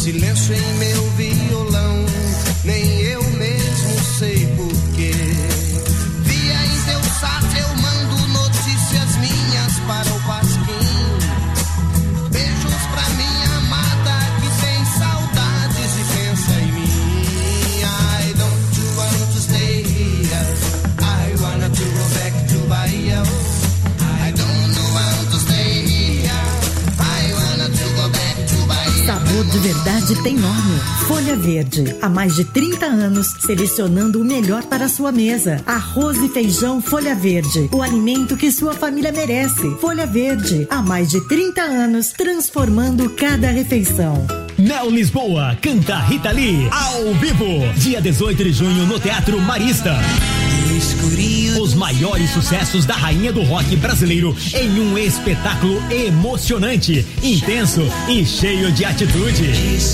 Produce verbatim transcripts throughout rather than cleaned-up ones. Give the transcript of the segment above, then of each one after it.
silêncio em meu violão, nem eu mesmo sei porquê. Via em teu sat eu mando notícias minhas para o Pasquim. Beijos pra minha amada que tem saudades e pensa em mim. I don't want to stay here, I wanna to go back to Bahia. I don't want to stay here, I wanna to go back to Bahia. Sabor de verdade tem nome. Folha Verde. Há mais de trinta anos, selecionando o melhor para a sua mesa. Arroz e feijão Folha Verde. O alimento que sua família merece. Folha Verde. Há mais de trinta anos, transformando cada refeição. Mel Lisboa, canta Rita Lee, ao vivo. Dia dezoito de junho, no Teatro Marista. Os maiores sucessos da rainha do rock brasileiro em um espetáculo emocionante, intenso e cheio de atitude.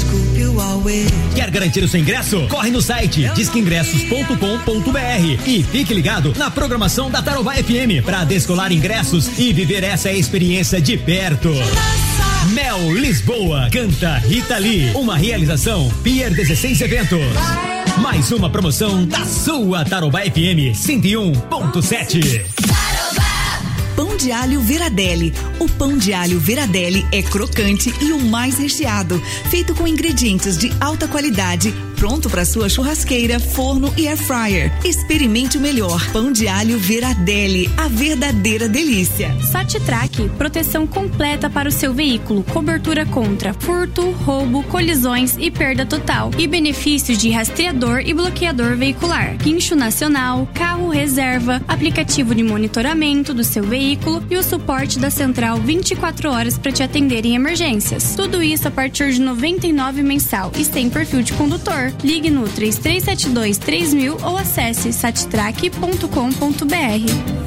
Quer garantir o seu ingresso? Corre no site disque ingressos ponto com ponto br e fique ligado na programação da Tarobá F M para descolar ingressos e viver essa experiência de perto. Mel Lisboa, canta Rita Lee. Uma realização Pier dezesseis Eventos. Mais uma promoção da sua Tarobá F M cento e um ponto sete. Pão de alho Veradelli. O pão de alho Veradelli é crocante e o mais recheado, feito com ingredientes de alta qualidade, pronto para sua churrasqueira, forno e air fryer. Experimente o melhor pão de alho Veradelli, a verdadeira delícia. Sat-Track, proteção completa para o seu veículo, cobertura contra furto, roubo, colisões e perda total, e benefícios de rastreador e bloqueador veicular, guincho nacional, carro reserva, aplicativo de monitoramento do seu veículo e o suporte da central vinte e quatro horas para te atender em emergências. Tudo isso a partir de noventa e nove reais mensal e sem perfil de condutor. Ligue no três três sete dois três mil ou acesse sattrack ponto com ponto br.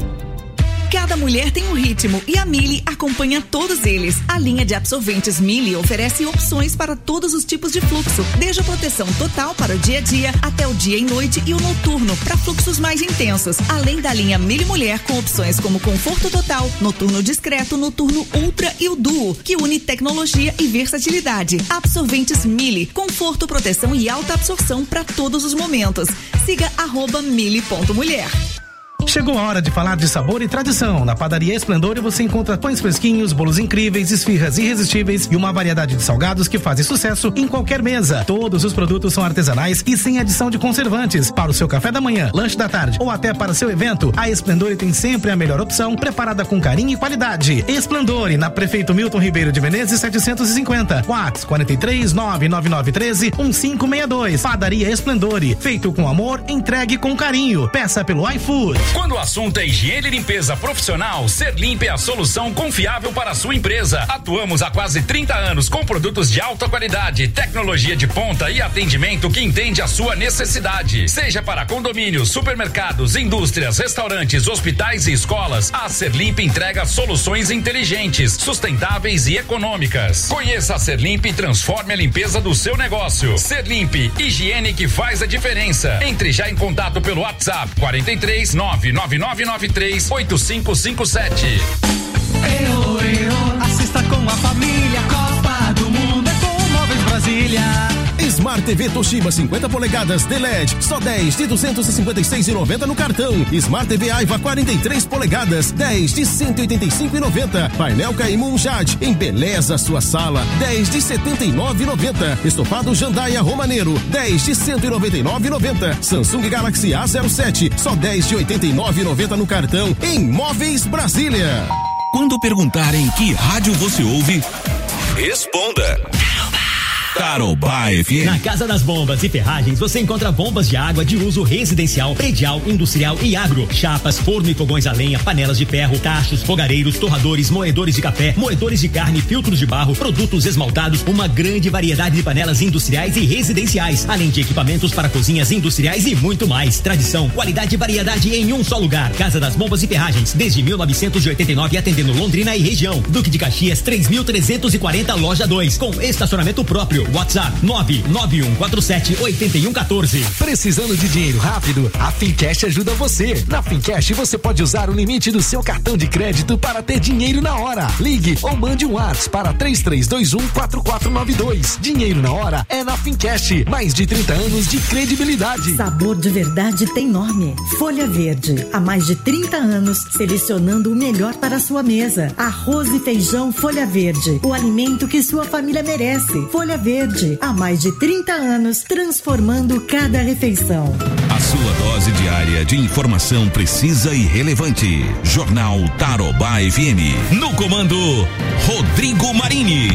Cada mulher tem um ritmo e a Mili acompanha todos eles. A linha de absorventes Mili oferece opções para todos os tipos de fluxo, desde a proteção total para o dia a dia até o dia e noite e o noturno para fluxos mais intensos. Além da linha Mili Mulher com opções como conforto total, noturno discreto, noturno ultra e o duo, que une tecnologia e versatilidade. Absorventes Mili, conforto, proteção e alta absorção para todos os momentos. Siga arroba mili ponto mulher. Chegou a hora de falar de sabor e tradição. Na Padaria Esplendor você encontra pães fresquinhos, bolos incríveis, esfirras irresistíveis e uma variedade de salgados que fazem sucesso em qualquer mesa. Todos os produtos são artesanais e sem adição de conservantes. Para o seu café da manhã, lanche da tarde ou até para seu evento, a Esplendor tem sempre a melhor opção, preparada com carinho e qualidade. Esplendor, na Prefeito Milton Ribeiro de Menezes setecentos e cinquenta. WhatsApp quarenta e três, nove nove nove um três, um cinco seis dois. Padaria Esplendor, feito com amor, entregue com carinho. Peça pelo iFood. Quando o assunto é higiene e limpeza profissional, Serlimp é a solução confiável para a sua empresa. Atuamos há quase trinta anos com produtos de alta qualidade, tecnologia de ponta e atendimento que entende a sua necessidade. Seja para condomínios, supermercados, indústrias, restaurantes, hospitais e escolas, a Serlimp entrega soluções inteligentes, sustentáveis e econômicas. Conheça a Serlimp e transforme a limpeza do seu negócio. Serlimp, higiene que faz a diferença. Entre já em contato pelo WhatsApp quarenta e três, nove nove nove nove três, oito cinco cinco sete. Eu, eu, assista com a família, Copa do Mundo é com Móveis Brasília. Smart T V Toshiba cinquenta polegadas D L E D, só dez de duzentos e cinquenta e seis reais e noventa centavos no cartão. Smart T V Aiva quarenta e três polegadas, dez de cento e oitenta e cinco reais e noventa centavos. Painel Caimum Jade, embeleza sua sala, dez de setenta e nove reais e noventa centavos. Estofado Jandaia Romaneiro, dez de cento e noventa e nove reais e noventa centavos. Samsung Galaxy A zero sete, só dez de oitenta e nove reais e noventa centavos no cartão. Em Móveis Brasília. Quando perguntarem que rádio você ouve, responda. Tarobá F M. Na Casa das Bombas e Ferragens você encontra bombas de água de uso residencial, predial, industrial e agro, chapas, forno e fogões a lenha, panelas de ferro, tachos, fogareiros, torradores, moedores de café, moedores de carne, filtros de barro, produtos esmaltados, uma grande variedade de panelas industriais e residenciais, além de equipamentos para cozinhas industriais e muito mais. Tradição, qualidade e variedade em um só lugar. Casa das Bombas e Ferragens, desde mil novecentos e oitenta e nove, atendendo Londrina e região. Duque de Caxias, três mil trezentos e quarenta, loja dois, com estacionamento próprio. WhatsApp nove nove um quatro sete oito um um quatro. Precisando de dinheiro rápido? A Fincash ajuda você. Na Fincash você pode usar o limite do seu cartão de crédito para ter dinheiro na hora. Ligue ou mande um WhatsApp para três três dois um quatro quatro nove dois. Dinheiro na hora é na Fincash. Mais de trinta anos de credibilidade. Sabor de verdade tem nome. Folha Verde. Há mais de trinta anos, selecionando o melhor para a sua mesa. Arroz e feijão Folha Verde. O alimento que sua família merece. Folha Verde. Há mais de trinta anos, transformando cada refeição. A sua dose diária de informação precisa e relevante. Jornal Tarobá F M. No comando, Rodrigo Marini.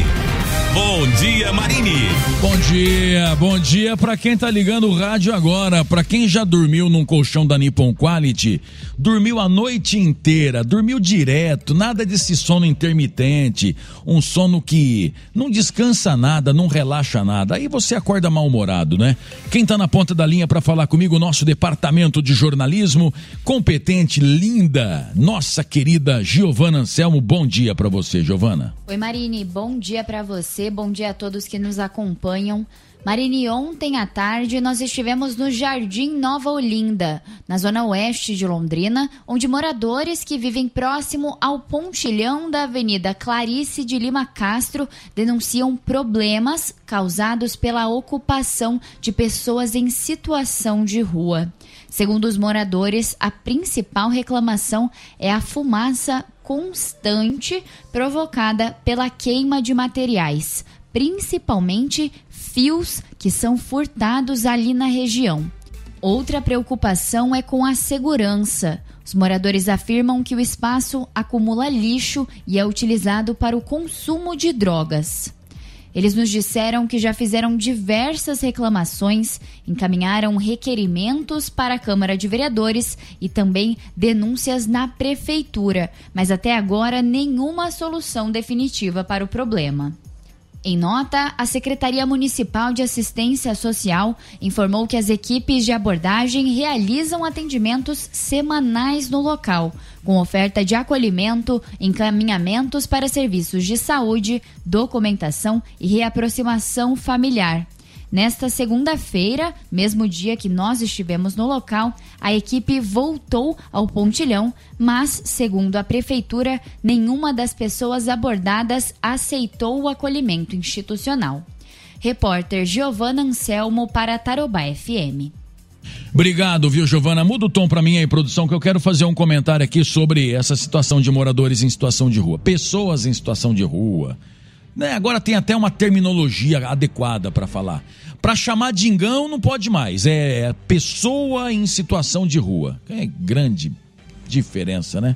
Bom dia, Marini. Bom dia, bom dia pra quem tá ligando o rádio agora, pra quem já dormiu num colchão da Nippon Quality, dormiu a noite inteira, dormiu direto, nada desse sono intermitente, um sono que não descansa nada, não relaxa nada, aí você acorda mal-humorado, né? Quem tá na ponta da linha pra falar comigo, nosso departamento de jornalismo, competente, linda, nossa querida Giovana Anselmo, bom dia pra você, Giovana. Oi, Marini, bom dia pra você. Bom dia a todos que nos acompanham. Marini, ontem à tarde nós estivemos no Jardim Nova Olinda, na zona oeste de Londrina, onde moradores que vivem próximo ao pontilhão da Avenida Clarice de Lima Castro denunciam problemas causados pela ocupação de pessoas em situação de rua. Segundo os moradores, a principal reclamação é a fumaça constante provocada pela queima de materiais, principalmente fios que são furtados ali na região. Outra preocupação é com a segurança. Os moradores afirmam que o espaço acumula lixo e é utilizado para o consumo de drogas. Eles nos disseram que já fizeram diversas reclamações, encaminharam requerimentos para a Câmara de Vereadores e também denúncias na Prefeitura, mas até agora nenhuma solução definitiva para o problema. Em nota, a Secretaria Municipal de Assistência Social informou que as equipes de abordagem realizam atendimentos semanais no local, com oferta de acolhimento, encaminhamentos para serviços de saúde, documentação e reaproximação familiar. Nesta segunda-feira, mesmo dia que nós estivemos no local, a equipe voltou ao pontilhão, mas, segundo a Prefeitura, nenhuma das pessoas abordadas aceitou o acolhimento institucional. Repórter Giovana Anselmo para Tarobá F M. Obrigado, viu, Giovana? Muda o tom para mim aí, produção, que eu quero fazer um comentário aqui sobre essa situação de moradores em situação de rua. Pessoas em situação de rua. Né, agora tem até uma terminologia adequada para falar. Para chamar de engão não pode mais, é pessoa em situação de rua. É grande diferença, né?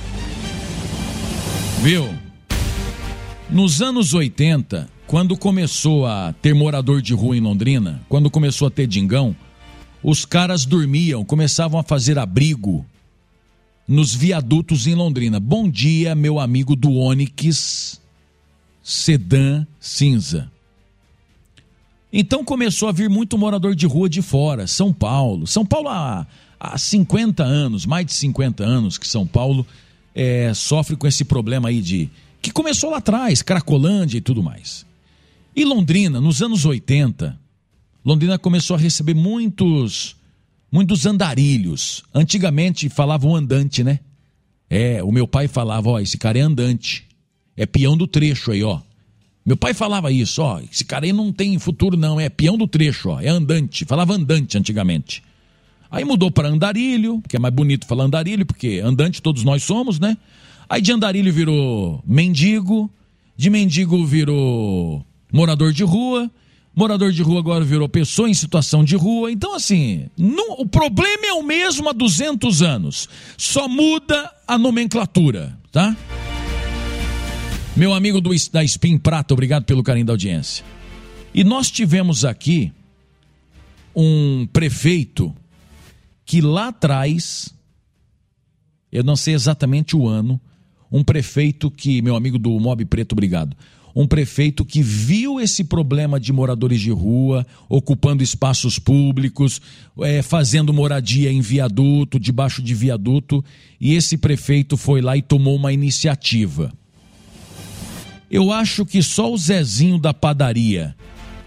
Viu? Nos anos oitenta, quando começou a ter morador de rua em Londrina, quando começou a ter dingão, os caras dormiam, começavam a fazer abrigo nos viadutos em Londrina. Bom dia, meu amigo do Onix sedã cinza. Então começou a vir muito morador de rua de fora, São Paulo. São Paulo há, há cinquenta anos, mais de cinquenta anos que São Paulo é, sofre com esse problema aí de... que começou lá atrás, Cracolândia e tudo mais. E Londrina, nos anos oitenta, Londrina começou a receber muitos, muitos andarilhos. Antigamente falavam andante, né? É, o meu pai falava, ó, esse cara é andante. É peão do trecho aí, ó. Meu pai falava isso, ó. Esse cara aí não tem futuro, não. É peão do trecho, ó. É andante. Falava andante antigamente. Aí mudou para andarilho, que é mais bonito falar andarilho, porque andante todos nós somos, né? Aí de andarilho virou mendigo. De mendigo virou morador de rua. Morador de rua agora virou pessoa em situação de rua. Então, assim, não, o problema é o mesmo há duzentos anos. Só muda a nomenclatura, tá? Meu amigo do, da Spin Prata, obrigado pelo carinho da audiência. E nós tivemos aqui um prefeito que lá atrás, eu não sei exatamente o ano, um prefeito que, meu amigo do Mob Preto, obrigado, um prefeito que viu esse problema de moradores de rua, ocupando espaços públicos, é, fazendo moradia em viaduto, debaixo de viaduto, e esse prefeito foi lá e tomou uma iniciativa. Eu acho que só o Zezinho da padaria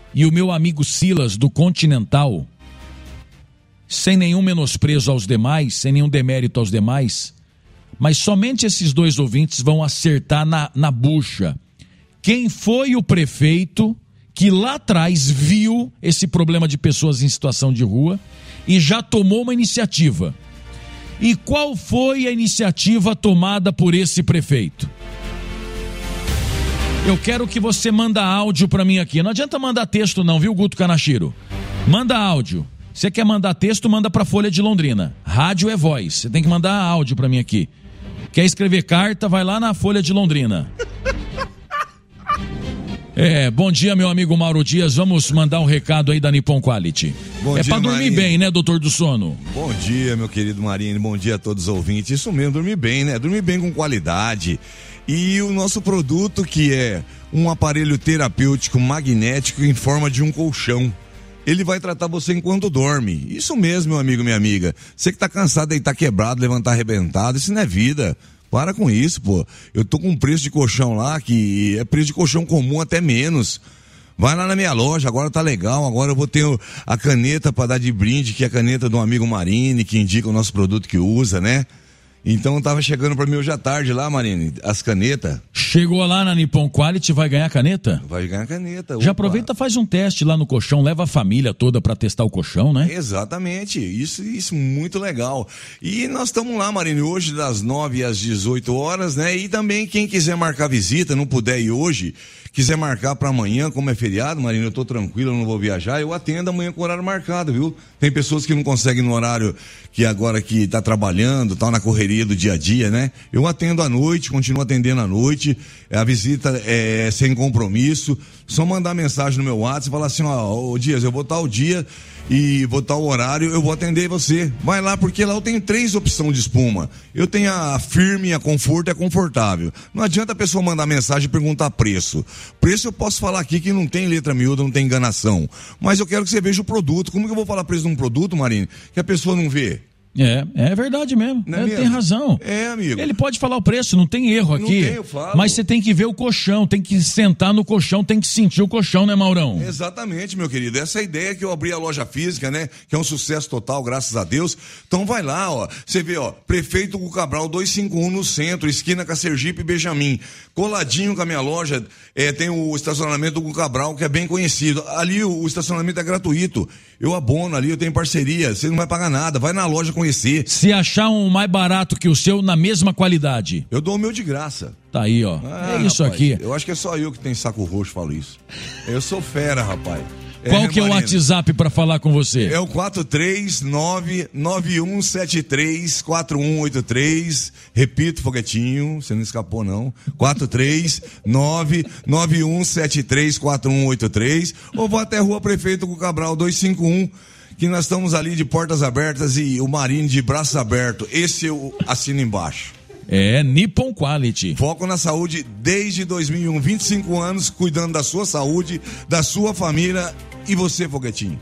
e o meu amigo Silas do Continental, sem nenhum menosprezo aos demais, sem nenhum demérito aos demais, mas somente esses dois ouvintes vão acertar na, na bucha. Quem foi o prefeito que lá atrás viu esse problema de pessoas em situação de rua e já tomou uma iniciativa? E qual foi a iniciativa tomada por esse prefeito? Eu quero que você manda áudio para mim aqui. Não adianta mandar texto não, viu, Guto Kanashiro? Manda áudio. Você quer mandar texto, manda para Folha de Londrina. Rádio é voz. Você tem que mandar áudio para mim aqui. Quer escrever carta, vai lá na Folha de Londrina. É, bom dia, meu amigo Mauro Dias. Vamos mandar um recado aí da Nippon Quality. Bom é dia, pra dormir Marinho. bem, né, doutor do sono? Bom dia, meu querido Marinho. Bom dia a todos os ouvintes. Isso mesmo, dormir bem, né? Dormir bem com qualidade. E o nosso produto, que é um aparelho terapêutico magnético em forma de um colchão. Ele vai tratar você enquanto dorme. Isso mesmo, meu amigo, minha amiga. Você que tá cansado de estar quebrado, levantar arrebentado, isso não é vida. Para com isso, pô. Eu tô com um preço de colchão lá que é preço de colchão comum, até menos. Vai lá na minha loja, agora tá legal. Agora eu vou ter a caneta para dar de brinde, que é a caneta do amigo Marini, que indica o nosso produto que usa, né? Então tava chegando para mim hoje à tarde lá, Marini, as canetas. Chegou lá na Nippon Quality, vai ganhar caneta? Vai ganhar caneta. Já opa. Aproveita, faz um teste lá no colchão, leva a família toda para testar o colchão, né? Exatamente, isso, isso muito legal. E nós estamos lá, Marini, hoje das nove às dezoito horas, né? E também quem quiser marcar visita, não puder ir hoje, quiser marcar para amanhã, como é feriado, Marini, eu tô tranquilo, eu não vou viajar, eu atendo amanhã com horário marcado, viu? Tem pessoas que não conseguem no horário que agora que tá trabalhando, tá na correria do dia a dia, né? Eu atendo à noite, continuo atendendo à noite, a visita é sem compromisso, só mandar mensagem no meu WhatsApp e falar assim, ó, ô Dias, eu vou estar o dia e vou estar o horário, eu vou atender você. Vai lá, porque lá eu tenho três opções de espuma. Eu tenho a firme, a conforto e a confortável. Não adianta a pessoa mandar mensagem e perguntar preço. Preço eu posso falar aqui que não tem letra miúda, não tem enganação. Mas eu quero que você veja o produto. Como que eu vou falar preço de um produto, Marinho, que a pessoa não vê? É, é verdade mesmo. Não é é, mesmo? Tem razão. É, amigo. Ele pode falar o preço, não tem erro aqui. Não tem, eu falo. Mas você tem que ver o colchão, tem que sentar no colchão, tem que sentir o colchão, né, Maurão? Exatamente, meu querido. Essa é a ideia que eu abri a loja física, né? Que é um sucesso total, graças a Deus. Então vai lá, ó. Você vê, ó. Prefeito Hugo Cabral duzentos e cinquenta e um no centro, esquina com a Sergipe e Benjamin. Coladinho com a minha loja, é, tem o estacionamento do Hugo Cabral, que é bem conhecido. Ali o, o estacionamento é gratuito. Eu abono ali, eu tenho parceria. Você não vai pagar nada. Vai na loja conhecer. Se achar um mais barato que o seu, na mesma qualidade, eu dou o meu de graça. Tá aí, ó. Ah, é isso rapaz, aqui. Eu acho que é só eu que tenho saco roxo, falo isso. Eu sou fera, rapaz. Qual é, que é Marina, o WhatsApp pra falar com você? É o quatro três nove nove um sete três quatro um oito três. Repito, Foguetinho, você não escapou não. quatro três nove nove um sete três quatro um oito três. Ou vou até Rua Prefeito Hugo Cabral duzentos e cinquenta e um, que nós estamos ali de portas abertas e o Marinho de braços abertos. Esse eu assino embaixo. É, Nippon Quality. Foco na saúde desde dois mil e um, vinte e cinco anos, cuidando da sua saúde, da sua família. E você, Foguetinho?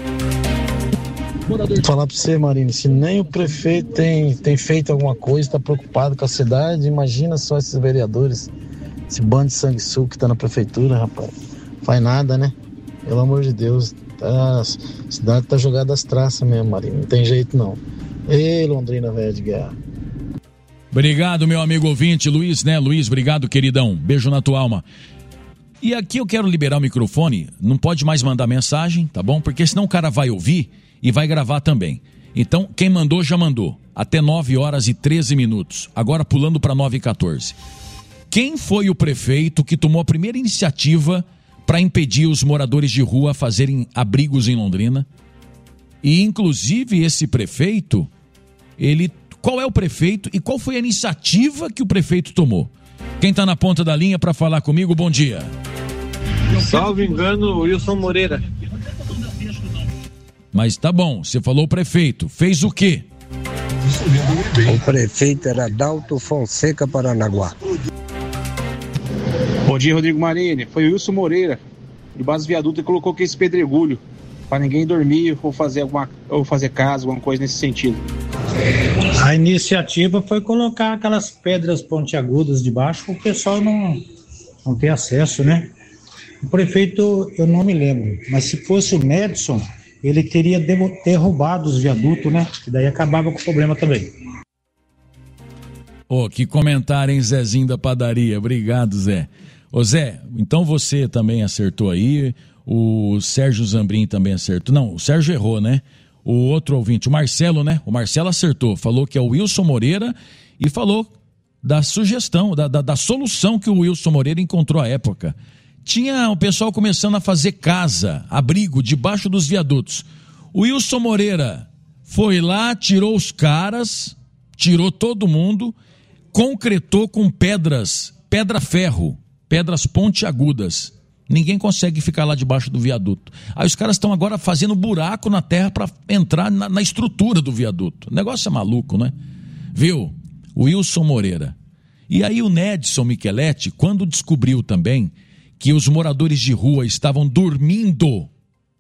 Vou falar pra você, Marinho, se nem o prefeito tem, tem feito alguma coisa, tá preocupado com a cidade, imagina só esses vereadores, esse bando de sanguessuga que tá na prefeitura, rapaz. Faz nada, né? Pelo amor de Deus, tá, a cidade tá jogada às traças mesmo, Marinho, não tem jeito não. Ei, Londrina velha de guerra. Obrigado, meu amigo ouvinte, Luiz, né? Luiz, obrigado, queridão. Beijo na tua alma. E aqui eu quero liberar o microfone, não pode mais mandar mensagem, tá bom? Porque senão o cara vai ouvir e vai gravar também. Então, quem mandou, já mandou. Até nove horas e treze minutos. Agora pulando para nove e quatorze. Quem foi o prefeito que tomou a primeira iniciativa para impedir os moradores de rua fazerem abrigos em Londrina? E, inclusive, esse prefeito, ele... Qual é o prefeito e qual foi a iniciativa que o prefeito tomou? Quem está na ponta da linha para falar comigo, bom dia. Salvo engano, Wilson Moreira. Mas tá bom, você falou o prefeito, fez o quê? O prefeito era Dalto Fonseca Paranaguá. Bom dia, Rodrigo Marini. Foi o Wilson Moreira, de Base Viaduto, e colocou aqui esse pedregulho para ninguém dormir ou fazer, alguma, ou fazer casa, alguma coisa nesse sentido. A iniciativa foi colocar aquelas pedras pontiagudas debaixo para o pessoal não, não ter acesso, né? O prefeito, eu não me lembro, mas se fosse o Nedson, ele teria derrubado os viadutos, né? E daí acabava com o problema também. Ô, oh, que comentário, hein, Zezinho da padaria. Obrigado, Zé. Ô, Zé, então você também acertou aí, o Sérgio Zambrin também acertou. Não, o Sérgio errou, né? O outro ouvinte, o Marcelo, né? O Marcelo acertou, falou que é o Wilson Moreira e falou da sugestão, da, da, da solução que o Wilson Moreira encontrou à época. Tinha o pessoal começando a fazer casa, abrigo, debaixo dos viadutos. O Wilson Moreira foi lá, tirou os caras, tirou todo mundo, concretou com pedras, pedra-ferro, pedras pontiagudas. Ninguém consegue ficar lá debaixo do viaduto. Aí os caras estão agora fazendo buraco na terra para entrar na, na estrutura do viaduto. O negócio é maluco, né? Viu? O Wilson Moreira. E aí o Nedson Micheletti, quando descobriu também que os moradores de rua estavam dormindo,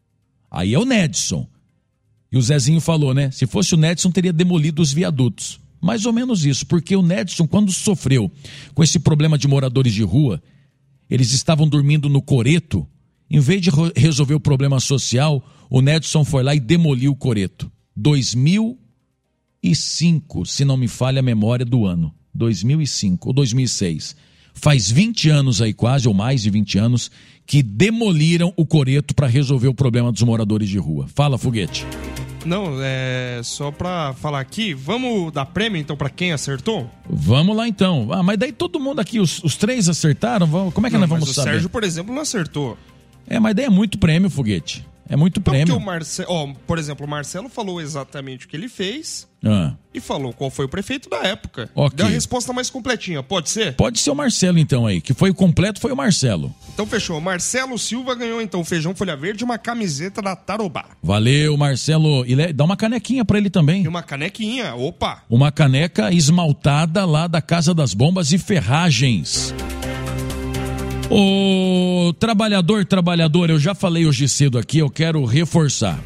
aí é o Nedson. E o Zezinho falou, né? Se fosse o Nedson, teria demolido os viadutos. Mais ou menos isso, porque o Nedson, quando sofreu com esse problema de moradores de rua, eles estavam dormindo no coreto, em vez de resolver o problema social, o Nedson foi lá e demoliu o coreto. dois mil e cinco, se não me falha a memória do ano. dois mil e cinco ou dois mil e seis. Faz vinte anos aí quase, ou mais de vinte anos, que demoliram o coreto para resolver o problema dos moradores de rua. Fala, Foguete. Não, é só pra falar aqui, vamos dar prêmio então pra quem acertou? Vamos lá então. Ah, mas daí todo mundo aqui, os, os três acertaram? Como é que não, nós vamos mas saber? O Sérgio, por exemplo, não acertou. É, mas daí é muito prêmio, Foguete. É muito então, prêmio. Porque o Marcelo, ó, por exemplo, o Marcelo falou exatamente o que ele fez ah. e falou qual foi o prefeito da época. Okay. Deu a resposta mais completinha, pode ser? Pode ser o Marcelo então aí, que foi o completo, foi o Marcelo. Então fechou. Marcelo Silva ganhou então feijão folha verde e uma camiseta da Tarobá. Valeu, Marcelo. E dá uma canequinha pra ele também. E uma canequinha, opa. Uma caneca esmaltada lá da Casa das Bombas e Ferragens. Ô, trabalhador, trabalhador, eu já falei hoje cedo aqui, eu quero reforçar.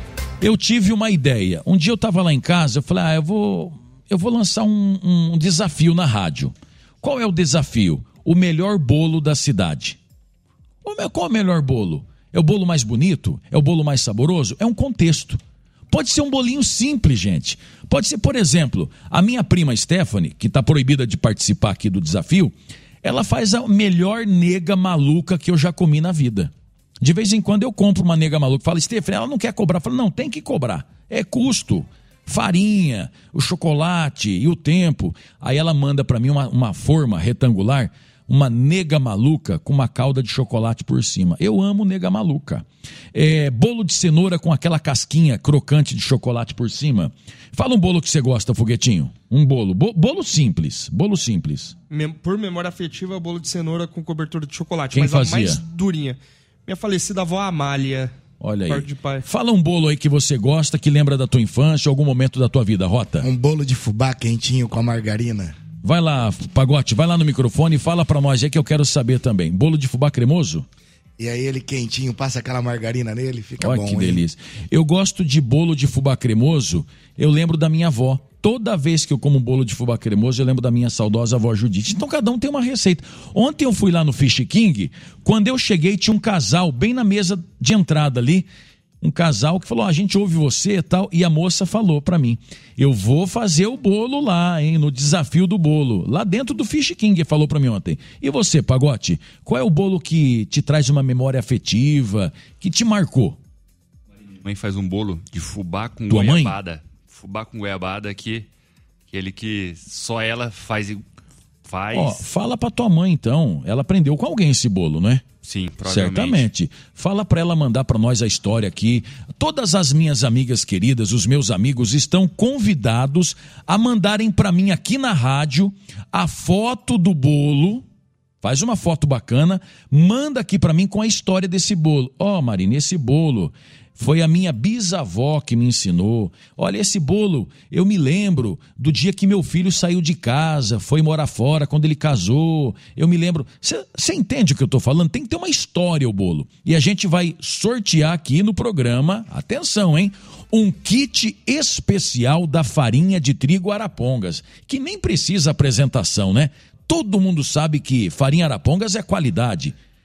Eu tive uma ideia. Um dia eu estava lá em casa, eu falei, ah, eu vou, eu vou lançar um, um desafio na rádio. Qual é o desafio? O melhor bolo da cidade. Qual é o melhor bolo? É o bolo mais bonito? É o bolo mais saboroso? É um contexto. Pode ser um bolinho simples, gente. Pode ser, por exemplo, a minha prima Stephanie, que está proibida de participar aqui do desafio, ela faz a melhor nega maluca que eu já comi na vida. De vez em quando eu compro uma nega maluca. Fala, Stephanie, ela não quer cobrar. Fala, não, tem que cobrar. É custo. Farinha, o chocolate e o tempo. Aí ela manda para mim uma, uma forma retangular, uma nega maluca com uma calda de chocolate por cima. Eu amo nega maluca. É, bolo de cenoura com aquela casquinha crocante de chocolate por cima. Fala um bolo que você gosta, Foguetinho. Um bolo. Bo- bolo simples. Bolo simples. Mem- por memória afetiva, bolo de cenoura com cobertura de chocolate. Quem mas fazia? A mais durinha. Minha falecida avó Amália. Olha aí. De pai. Fala um bolo aí que você gosta, que lembra da tua infância, algum momento da tua vida, Rota. Um bolo de fubá quentinho com a margarina. Vai lá, Pagote, vai lá no microfone e fala pra nós aí que eu quero saber também. Bolo de fubá cremoso? E aí ele quentinho, passa aquela margarina nele, fica Olha bom, que hein? delícia. Eu gosto de bolo de fubá cremoso, eu lembro da minha avó. Toda vez que eu como bolo de fubá cremoso, eu lembro da minha saudosa avó Judite. Então cada um tem uma receita. Ontem eu fui lá no Fish King, quando eu cheguei tinha um casal bem na mesa de entrada ali, um casal que falou, ah, a gente ouve você e tal, e a moça falou pra mim, eu vou fazer o bolo lá, hein, no desafio do bolo, lá dentro do Fish King, falou pra mim ontem. E você, Pagote, qual é o bolo que te traz uma memória afetiva, que te marcou? Minha mãe faz um bolo de fubá com Tua goiabada. Mãe? Fubá com goiabada que, aquele que só ela faz... faz... Ó, fala pra tua mãe então, ela aprendeu com alguém esse bolo, né? Sim, provavelmente. Certamente. Fala pra ela mandar pra nós a história aqui. Todas as minhas amigas queridas, os meus amigos estão convidados a mandarem pra mim aqui na rádio a foto do bolo. Faz uma foto bacana, manda aqui pra mim com a história desse bolo. Ó, oh, Marina, esse bolo foi a minha bisavó que me ensinou. Olha, esse bolo, eu me lembro do dia que meu filho saiu de casa, foi morar fora, quando ele casou. Eu me lembro. Você entende o que eu estou falando? Tem que ter uma história o bolo. E a gente vai sortear aqui no programa, atenção, hein? Um kit especial da farinha de trigo Arapongas, que nem precisa apresentação, né? Todo mundo sabe que farinha Arapongas é qualidade.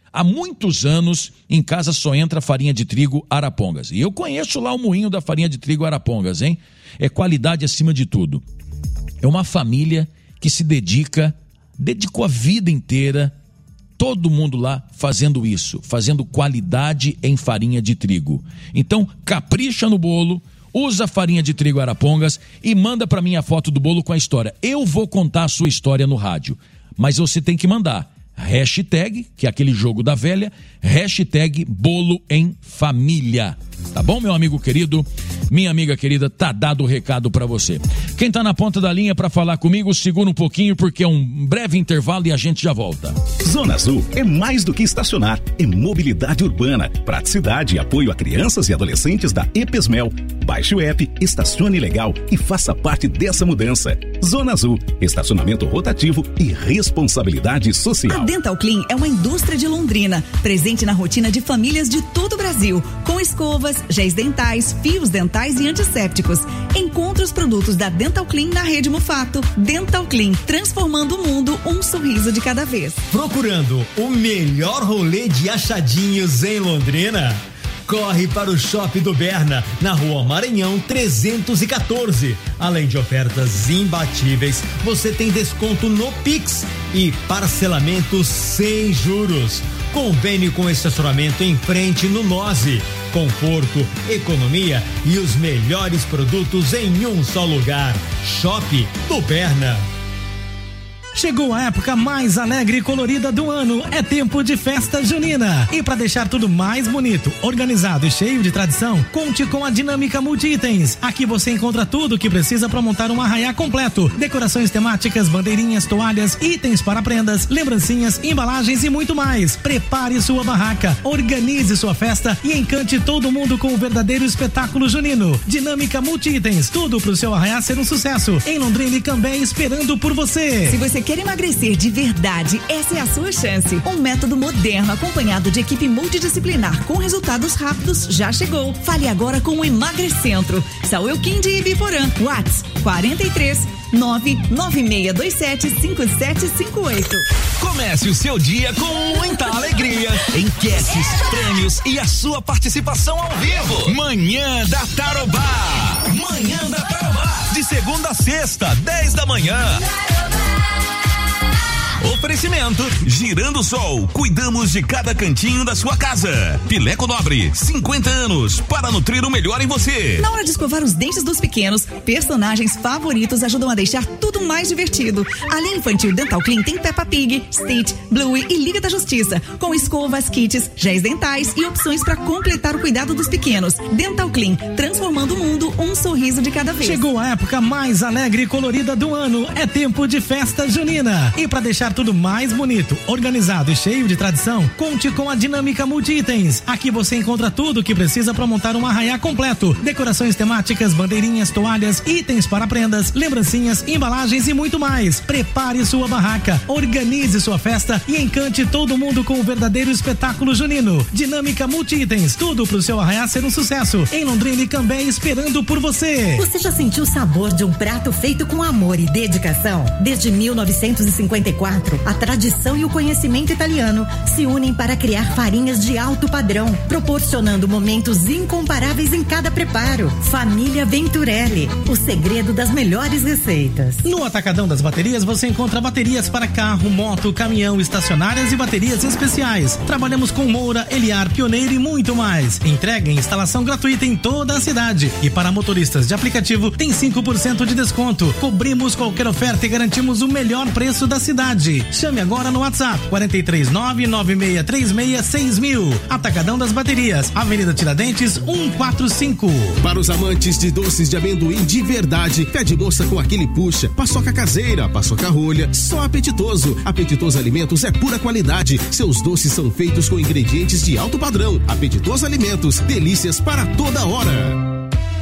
Há muitos anos, em casa só entra farinha de trigo Arapongas. E eu conheço lá o moinho da farinha de trigo Arapongas, hein? É qualidade acima de tudo. É uma família que se dedica, dedicou a vida inteira, todo mundo lá fazendo isso, fazendo qualidade em farinha de trigo. Então, capricha no bolo, usa a farinha de trigo Arapongas e manda para mim a foto do bolo com a história. Eu vou contar a sua história no rádio, mas você tem que mandar hashtag, que é aquele jogo da velha, hashtag bolo em família. Tá bom, meu amigo querido? Minha amiga querida, tá dado o recado pra você. Quem tá na ponta da linha pra falar comigo, segura um pouquinho porque é um breve intervalo e a gente já volta. Zona Azul é mais do que estacionar, é mobilidade urbana, praticidade e apoio a crianças e adolescentes da Epesmel. Baixe o app, estacione legal e faça parte dessa mudança. Zona Azul, estacionamento rotativo e responsabilidade social. A Dental Clean é uma indústria de Londrina, presente na rotina de famílias de todo o Brasil, com escovas, géis dentais, fios dentais e antissépticos. Encontre os produtos da Dental Clean na rede Mufato. Dental Clean, transformando o mundo um sorriso de cada vez. Procurando o melhor rolê de achadinhos em Londrina? Corre para o Shopping do Berna, na Rua Maranhão trezentos e quatorze. Além de ofertas imbatíveis, você tem desconto no Pix e parcelamento sem juros. Convênio com estacionamento em frente no Nose. Conforto, economia e os melhores produtos em um só lugar. Shopping do Berna. Chegou a época mais alegre e colorida do ano. É tempo de festa junina. E para deixar tudo mais bonito, organizado e cheio de tradição, conte com a Dinâmica Multi-Itens. Aqui você encontra tudo o que precisa para montar um arraiá completo. Decorações temáticas, bandeirinhas, toalhas, itens para prendas, lembrancinhas, embalagens e muito mais. Prepare sua barraca, organize sua festa e encante todo mundo com o verdadeiro espetáculo junino. Dinâmica Multi-Itens. Tudo pro seu arraiá ser um sucesso. Em Londrina e Cambé, esperando por você. Se você quer emagrecer de verdade, essa é a sua chance. Um método moderno acompanhado de equipe multidisciplinar com resultados rápidos já chegou. Fale agora com o Emagrecentro. Saúl Elquim de Ibiporã. WhatsApp quarenta e três, nove nove seis dois sete, cinco sete cinco oito. Comece o seu dia com muita alegria. Enquetes, prêmios e a sua participação ao vivo. Manhã da Tarobá. Manhã da Tarobá. De segunda a sexta, dez da manhã. Oferecimento Girando Sol, cuidamos de cada cantinho da sua casa. Pileco Nobre, cinquenta anos para nutrir o melhor em você. Na hora de escovar os dentes dos pequenos, personagens favoritos ajudam a deixar tudo mais divertido. A linha infantil Dental Clean tem Peppa Pig, Stitch, Bluey e Liga da Justiça, com escovas, kits, géis dentais e opções para completar o cuidado dos pequenos. Dental Clean, transformando o mundo um sorriso de cada vez. Chegou a época mais alegre e colorida do ano. É tempo de festa junina. E para deixar tudo mais bonito, organizado e cheio de tradição, conte com a Dinâmica Multi-Itens. Aqui você encontra tudo o que precisa para montar um arraiá completo. Decorações temáticas, bandeirinhas, toalhas, itens para prendas, lembrancinhas, embalagens e muito mais. Prepare sua barraca, organize sua festa e encante todo mundo com o verdadeiro espetáculo junino. Dinâmica Multi-Itens, tudo pro seu arraiá ser um sucesso. Em Londrina e Cambé, esperando por você. Você já sentiu o sabor de um prato feito com amor e dedicação? Desde mil novecentos e cinquenta e quatro, a tradição e o conhecimento italiano se unem para criar farinhas de alto padrão, proporcionando momentos incomparáveis em cada preparo. Família Venturelli, o segredo das melhores receitas. No Atacadão das Baterias você encontra baterias para carro, moto, caminhão, estacionárias e baterias especiais. Trabalhamos com Moura, Eliar, Pioneiro e muito mais. Entrega e instalação gratuita em toda a cidade. E para motoristas de aplicativo tem cinco por cento de desconto. Cobrimos qualquer oferta e garantimos o melhor preço da cidade. Chame agora no WhatsApp quatro três nove, nove seis três seis, seis mil. Atacadão das Baterias, Avenida Tiradentes, cento e quarenta e cinco. Para os amantes de doces de amendoim de verdade, pé de moça com aquele puxa, paçoca caseira, paçoca rolha, só Apetitoso. Apetitoso Alimentos é pura qualidade. Seus doces são feitos com ingredientes de alto padrão. Apetitoso Alimentos, delícias para toda hora.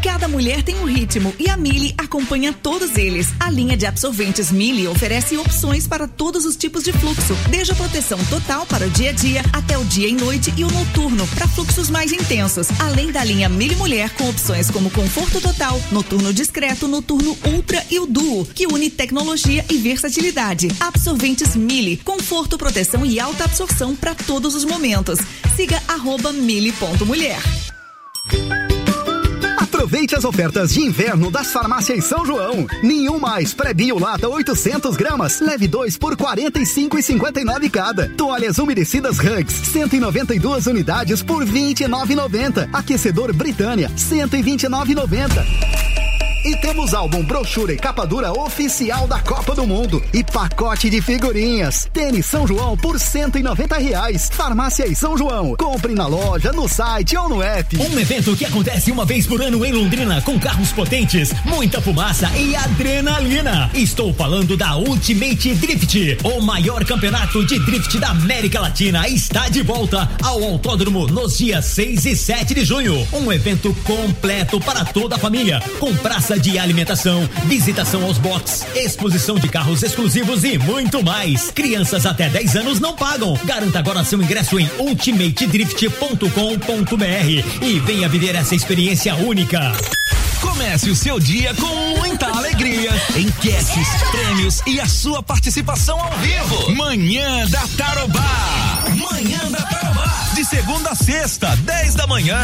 Cada mulher tem um ritmo e a Mili acompanha todos eles. A linha de absorventes Mili oferece opções para todos os tipos de fluxo, desde a proteção total para o dia a dia até o dia e noite e o noturno para fluxos mais intensos. Além da linha Mili Mulher com opções como conforto total, noturno discreto, noturno ultra e o duo, que une tecnologia e versatilidade. Absorventes Mili, conforto, proteção e alta absorção para todos os momentos. Siga arroba mili ponto mulher. Aproveite as ofertas de inverno das farmácias São João. Nenhum mais pré-bio lata oitocentos gramas, leve dois por quarenta e cinco reais e cinquenta e nove cada. Toalhas umedecidas Hugs, cento e noventa e duas unidades por vinte e nove reais e noventa centavos. Aquecedor Britânia, cento e vinte e nove reais e noventa centavos. E temos álbum, brochura e capa dura oficial da Copa do Mundo. E pacote de figurinhas. Tênis São João por cento e noventa reais. Farmácia São João. Compre na loja, no site ou no app. Um evento que acontece uma vez por ano em Londrina, com carros potentes, muita fumaça e adrenalina. Estou falando da Ultimate Drift. O maior campeonato de drift da América Latina está de volta ao autódromo nos dias seis e sete de junho. Um evento completo para toda a família, com praça de alimentação, visitação aos boxes, exposição de carros exclusivos e muito mais. Crianças até dez anos não pagam. Garanta agora seu ingresso em ultimate drift ponto com ponto b r e venha viver essa experiência única. Comece o seu dia com muita alegria, enquetes, prêmios e a sua participação ao vivo. Manhã da Tarobá. Manhã da Tarobá. De segunda a sexta, dez da manhã.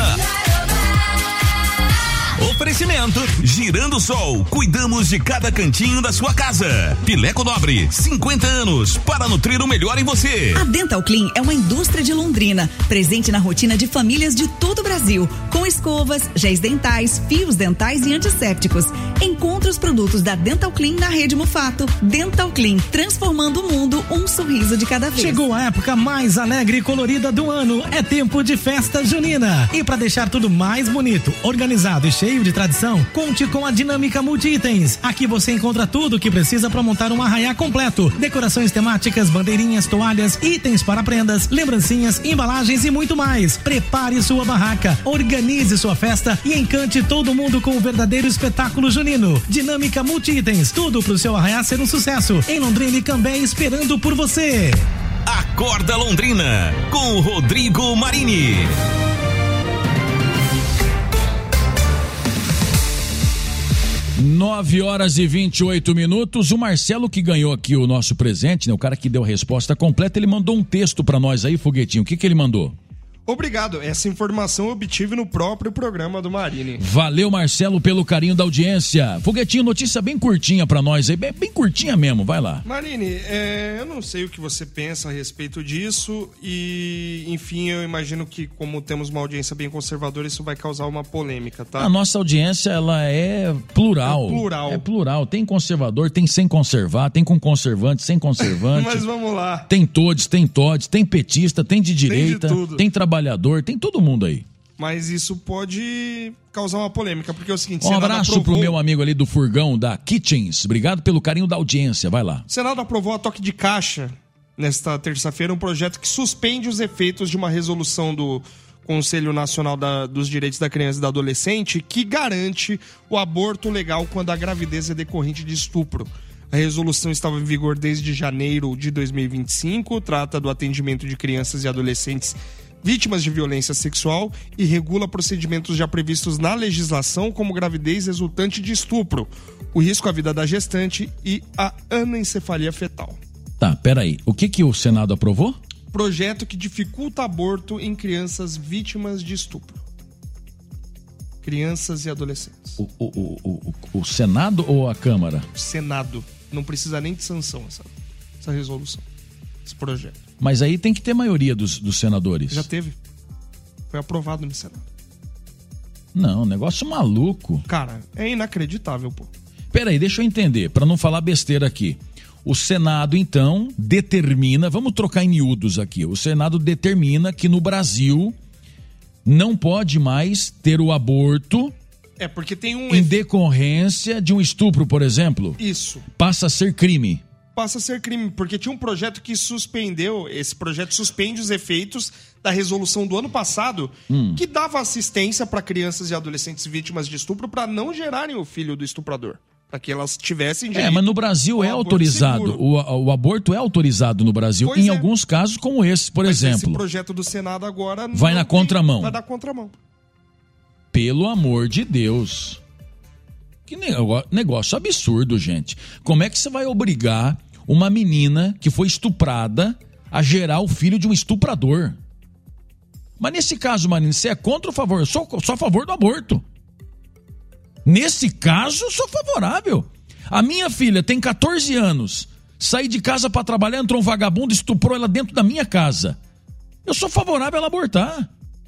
Oferecimento Girando Sol, cuidamos de cada cantinho da sua casa. Pileco Nobre, cinquenta anos para nutrir o melhor em você. A Dental Clean é uma indústria de Londrina, presente na rotina de famílias de todo o Brasil, com escovas, géis dentais, fios dentais e antissépticos. Encontre os produtos da Dental Clean na rede Mufato. Dental Clean, transformando o mundo um sorriso de cada vez. Chegou a época mais alegre e colorida do ano. É tempo de festa junina. E para deixar tudo mais bonito, organizado e cheio de tradição, conte com a Dinâmica Multi-Itens. Aqui você encontra tudo o que precisa para montar um arraiá completo. Decorações temáticas, bandeirinhas, toalhas, itens para prendas, lembrancinhas, embalagens e muito mais. Prepare sua barraca, organize sua festa e encante todo mundo com o verdadeiro espetáculo junino. Dinâmica Multi-Itens, tudo pro seu arraiá ser um sucesso. Em Londrina e Cambé, esperando por você. Acorda Londrina, com o Rodrigo Marini. nove horas e vinte e oito minutos. O Marcelo, que ganhou aqui o nosso presente, né? O cara que deu a resposta completa, ele mandou um texto pra nós aí, Foguetinho. O que que ele mandou? Obrigado, essa informação eu obtive no próprio programa do Marini. Valeu, Marcelo, pelo carinho da audiência. Foguetinho, notícia bem curtinha pra nós aí, bem, bem curtinha mesmo, vai lá. Marini, é, eu não sei o que você pensa a respeito disso e, enfim, eu imagino que como temos uma audiência bem conservadora, isso vai causar uma polêmica, tá? A nossa audiência, ela é plural. É plural. É plural, tem conservador, tem sem conservar, tem com conservante, sem conservante. Mas vamos lá. Tem todes, tem todes, tem petista, tem de direita, tem de tudo. Tem trabalhador, tem todo mundo aí. Mas isso pode causar uma polêmica, porque é o seguinte... Um abraço aprovou... pro meu amigo ali do Furgão, da Kitchens. Obrigado pelo carinho da audiência, vai lá. O Senado aprovou a toque de caixa, nesta terça-feira, um projeto que suspende os efeitos de uma resolução do Conselho Nacional da, dos Direitos da Criança e do Adolescente, que garante o aborto legal quando a gravidez é decorrente de estupro. A resolução estava em vigor desde janeiro de dois mil e vinte e cinco, trata do atendimento de crianças e adolescentes vítimas de violência sexual e regula procedimentos já previstos na legislação como gravidez resultante de estupro, o risco à vida da gestante e a anencefalia fetal. Tá, peraí. O que que o Senado aprovou? Projeto que dificulta aborto em crianças vítimas de estupro. Crianças e adolescentes. O, o, o, o, o Senado ou a Câmara? O Senado. Não precisa nem de sanção essa, essa resolução, esse projeto. Mas aí tem que ter maioria dos, dos senadores. Já teve. Foi aprovado no Senado. Não, negócio maluco. Cara, é inacreditável, pô. Peraí, deixa eu entender, pra não falar besteira aqui. O Senado, então, determina, vamos trocar em miúdos aqui, o Senado determina que no Brasil não pode mais ter o aborto... É, porque tem um... Em decorrência de um estupro, por exemplo. Isso. Passa a ser crime. passa a ser crime, porque tinha um projeto que suspendeu, esse projeto suspende os efeitos da resolução do ano passado, hum. que dava assistência para crianças e adolescentes vítimas de estupro para não gerarem o filho do estuprador. Para que elas tivessem direito. É, mas no Brasil é autorizado. O, o aborto é autorizado no Brasil, pois em é. alguns casos como esse, por mas exemplo. Esse projeto do Senado agora vai na contramão. Vai na contramão. Pelo amor de Deus. Que negócio absurdo, gente. Como é que você vai obrigar uma menina que foi estuprada a gerar o filho de um estuprador? Mas nesse caso, Marina, você é contra ou a favor? Eu sou, sou a favor do aborto. Nesse caso, eu sou favorável. A minha filha tem catorze anos, saí de casa para trabalhar, entrou um vagabundo, estuprou ela dentro da minha casa. Eu sou favorável a ela abortar.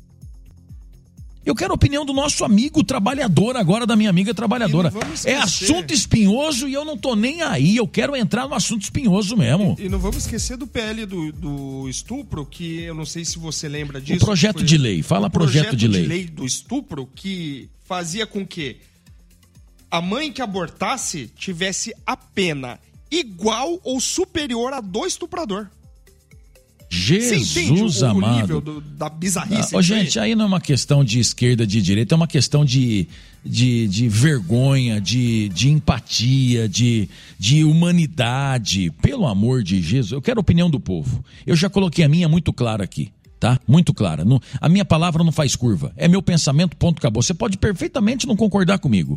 Eu quero a opinião do nosso amigo trabalhador agora, da minha amiga trabalhadora. É assunto espinhoso e eu não tô nem aí. Eu quero entrar no assunto espinhoso mesmo. E, e não vamos esquecer do P L do, do estupro, que eu não sei se você lembra disso. O projeto foi, de lei, fala projeto, projeto de lei. O projeto de lei do estupro que fazia com que a mãe que abortasse tivesse a pena igual ou superior a do estuprador. Jesus o, amado. O nível do, da bizarrice. Ah, oh, gente, aí não é uma questão de esquerda, de direita, é uma questão de, de, de vergonha, de, de empatia, de, de humanidade. Pelo amor de Jesus, eu quero a opinião do povo. Eu já coloquei a minha muito clara aqui. Tá? Muito clara. Não, a minha palavra não faz curva. É meu pensamento, ponto, acabou. Você pode perfeitamente não concordar comigo.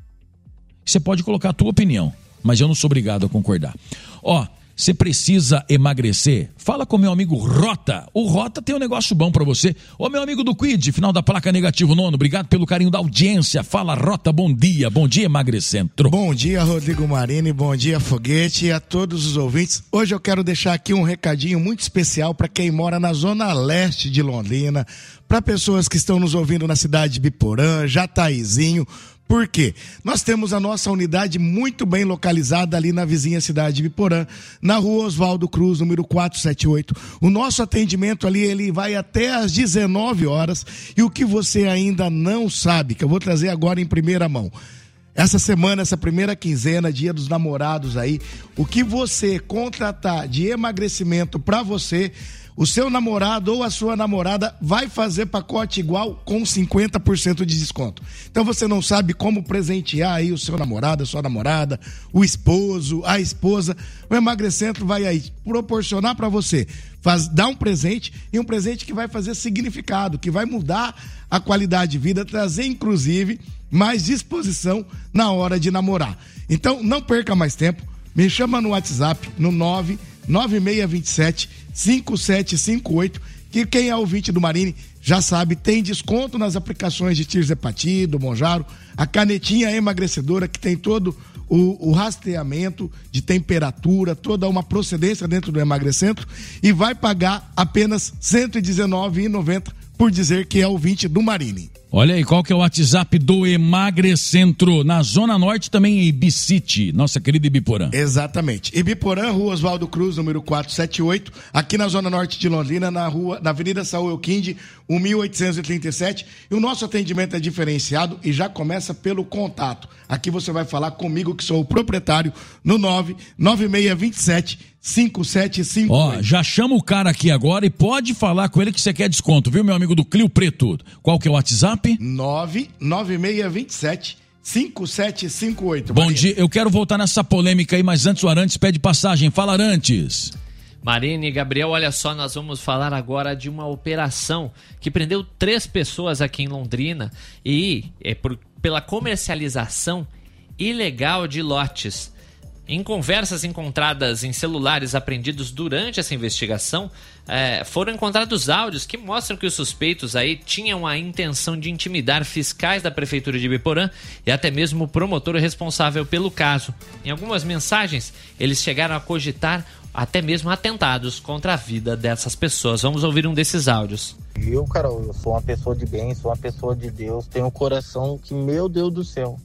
Você pode colocar a tua opinião, mas eu não sou obrigado a concordar. Ó, você precisa emagrecer? Fala com meu amigo Rota. O Rota tem um negócio bom pra você. Ô, meu amigo do Quid, final da placa negativo nono, obrigado pelo carinho da audiência. Fala, Rota, bom dia. Bom dia, Emagrecentro. Bom dia, Rodrigo Marini. Bom dia, Foguete, e a todos os ouvintes. Hoje eu quero deixar aqui um recadinho muito especial para quem mora na zona leste de Londrina, para pessoas que estão nos ouvindo na cidade de Biporã, Jataizinho. Por quê? Nós temos a nossa unidade muito bem localizada ali na vizinha cidade de Biporã, na rua Oswaldo Cruz, número quatrocentos e setenta e oito. O nosso atendimento ali, ele vai até às dezenove horas, e o que você ainda não sabe, que eu vou trazer agora em primeira mão. Essa semana, essa primeira quinzena, dia dos namorados aí, o que você contratar de emagrecimento para você, o seu namorado ou a sua namorada vai fazer pacote igual com cinquenta por cento de desconto. Então você não sabe como presentear aí o seu namorado, a sua namorada, o esposo, a esposa. O Emagrecentro vai aí proporcionar para você, faz, dar um presente, e um presente que vai fazer significado, que vai mudar a qualidade de vida, trazer inclusive mais disposição na hora de namorar. Então não perca mais tempo, me chama no WhatsApp no nove nove seis dois sete cinco sete cinco oito, que quem é ouvinte do Marini já sabe, tem desconto nas aplicações de Tirzepatide, do Monjaro, a canetinha emagrecedora que tem todo o, o rastreamento de temperatura, toda uma procedência dentro do Emagrecentro, e vai pagar apenas cento e dezenove reais e noventa centavos por dizer que é ouvinte do Marini. Olha aí, qual que é o WhatsApp do Emagrecentro? Na Zona Norte também em Ibicity, nossa querida Ibiporã. Exatamente. Ibiporã, rua Oswaldo Cruz, número quatrocentos e setenta e oito. Aqui na Zona Norte de Londrina, na rua, na Avenida Saúl Elquinde, mil oitocentos e trinta e sete. E o nosso atendimento é diferenciado e já começa pelo contato. Aqui você vai falar comigo, que sou o proprietário, no nove nove seis dois sete cinco sete cinco oito. Ó, já chama o cara aqui agora e pode falar com ele que você quer desconto, viu, meu amigo do Clio Preto? Qual que é o WhatsApp? nove nove seis dois sete cinco sete cinco oito. Bom dia, eu quero voltar nessa polêmica aí, mas antes o Arantes pede passagem. Fala, Arantes. Marine e Gabriel, olha só, nós vamos falar agora de uma operação que prendeu três pessoas aqui em Londrina e é por, pela comercialização ilegal de lotes. Em conversas encontradas em celulares apreendidos durante essa investigação, é, foram encontrados áudios que mostram que os suspeitos aí tinham a intenção de intimidar fiscais da Prefeitura de Ibiporã e até mesmo o promotor responsável pelo caso. Em algumas mensagens, eles chegaram a cogitar até mesmo atentados contra a vida dessas pessoas. Vamos ouvir um desses áudios. Eu, Carol, eu sou uma pessoa de bem, sou uma pessoa de Deus, tenho um coração que, meu Deus do céu,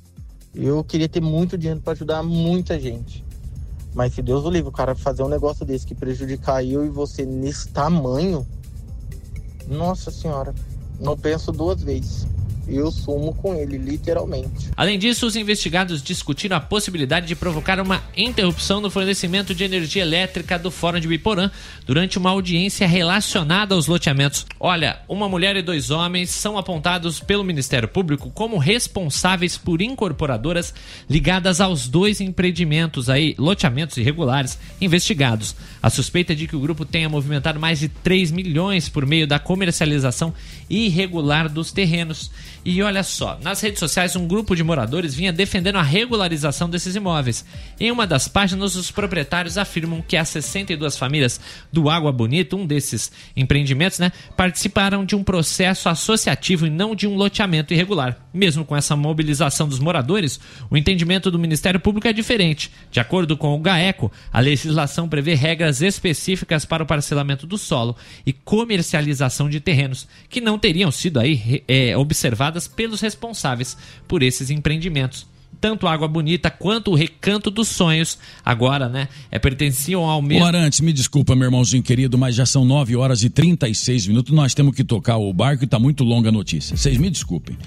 eu queria ter muito dinheiro para ajudar muita gente. Mas se Deus o livre, o cara fazer um negócio desse que prejudicar eu e você nesse tamanho, nossa senhora, não penso duas vezes. eu sumo com ele, literalmente. Além disso, os investigados discutiram a possibilidade de provocar uma interrupção no fornecimento de energia elétrica do Fórum de Biporã durante uma audiência relacionada aos loteamentos. Olha, uma mulher e dois homens são apontados pelo Ministério Público como responsáveis por incorporadoras ligadas aos dois empreendimentos aí, loteamentos irregulares, investigados. A suspeita é de que o grupo tenha movimentado mais de três milhões por meio da comercialização irregular dos terrenos. E olha só, nas redes sociais um grupo de moradores vinha defendendo a regularização desses imóveis. Em uma das páginas, os proprietários afirmam que as sessenta e duas famílias do Água Bonita, um desses empreendimentos, né, participaram de um processo associativo e não de um loteamento irregular. Mesmo com essa mobilização dos moradores, o entendimento do Ministério Público é diferente. De acordo com o GAECO, a legislação prevê regras específicas para o parcelamento do solo e comercialização de terrenos, que não teriam sido aí é, observadas pelos responsáveis por esses empreendimentos. Tanto a Água Bonita quanto o Recanto dos Sonhos, agora, né, é, pertenciam ao mesmo... Ô Arantes, me desculpa, meu irmãozinho querido, mas já são nove horas e trinta e seis minutos, nós temos que tocar o barco e tá muito longa a notícia. Vocês me desculpem.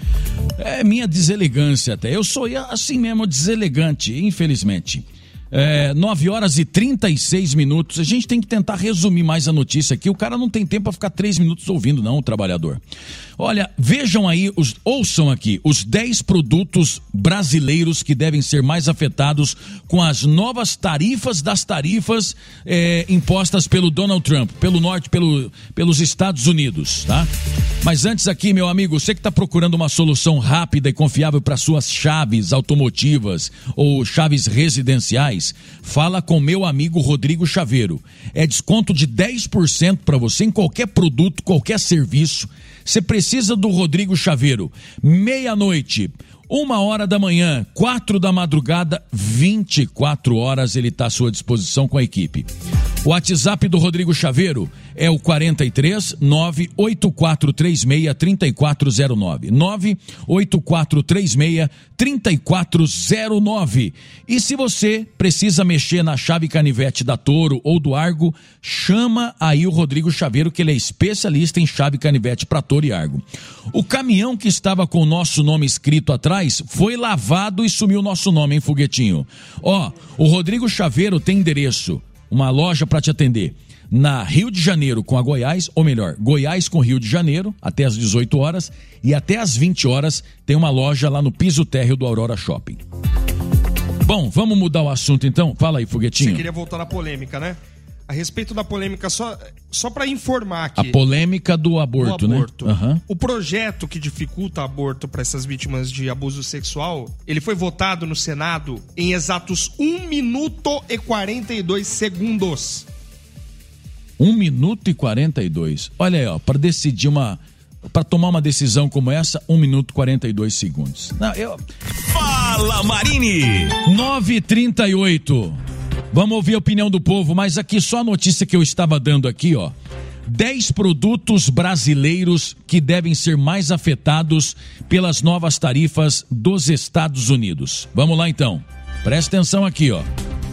É minha deselegância até. Eu sou assim mesmo, deselegante, infelizmente. É, nove horas e trinta e seis minutos. A gente tem que tentar resumir mais a notícia aqui. O cara não tem tempo para ficar três minutos ouvindo, não, o trabalhador. Olha, vejam aí, os, ouçam aqui, os dez produtos brasileiros que devem ser mais afetados com as novas tarifas das tarifas é, impostas pelo Donald Trump, pelo norte, pelo, pelos Estados Unidos, tá? Mas antes aqui, meu amigo, você que está procurando uma solução rápida e confiável para suas chaves automotivas ou chaves residenciais, fala com meu amigo Rodrigo Chaveiro. É desconto de dez por cento para você em qualquer produto, qualquer serviço. Você precisa do Rodrigo Chaveiro. Meia-noite, uma hora da manhã, quatro da madrugada, vinte e quatro horas ele está à sua disposição com a equipe. O WhatsApp do Rodrigo Chaveiro é o quarenta e três, nove oito quatro três seis, três quatro zero nove. nove oito quatro três seis, três quatro zero nove. E se você precisa mexer na chave canivete da Toro ou do Argo, chama aí o Rodrigo Chaveiro, que ele é especialista em chave canivete para Toro e Argo. O caminhão que estava com o nosso nome escrito atrás foi lavado e sumiu o nosso nome, hein, Foguetinho? Ó, o Rodrigo Chaveiro tem endereço, uma loja para te atender na Rio de Janeiro com a Goiás, ou melhor, Goiás com Rio de Janeiro, até às dezoito horas, e até às vinte horas tem uma loja lá no piso térreo do Aurora Shopping. Bom, vamos mudar o assunto então? Fala aí, Foguetinho. Você queria voltar na polêmica, né? A respeito da polêmica, só, só para informar aqui. A polêmica do aborto, do aborto. né? Uhum. O projeto que dificulta aborto para essas vítimas de abuso sexual, ele foi votado no Senado em exatos um minuto e quarenta e dois segundos. um minuto e quarenta e dois. Olha aí, ó, para decidir uma... Para tomar uma decisão como essa, um minuto e quarenta e dois segundos. Não, eu... Fala, Marini! nove e trinta e oito. Vamos ouvir a opinião do povo, mas aqui só a notícia que eu estava dando aqui, ó. dez produtos brasileiros que devem ser mais afetados pelas novas tarifas dos Estados Unidos. Vamos lá então. Presta atenção aqui, ó.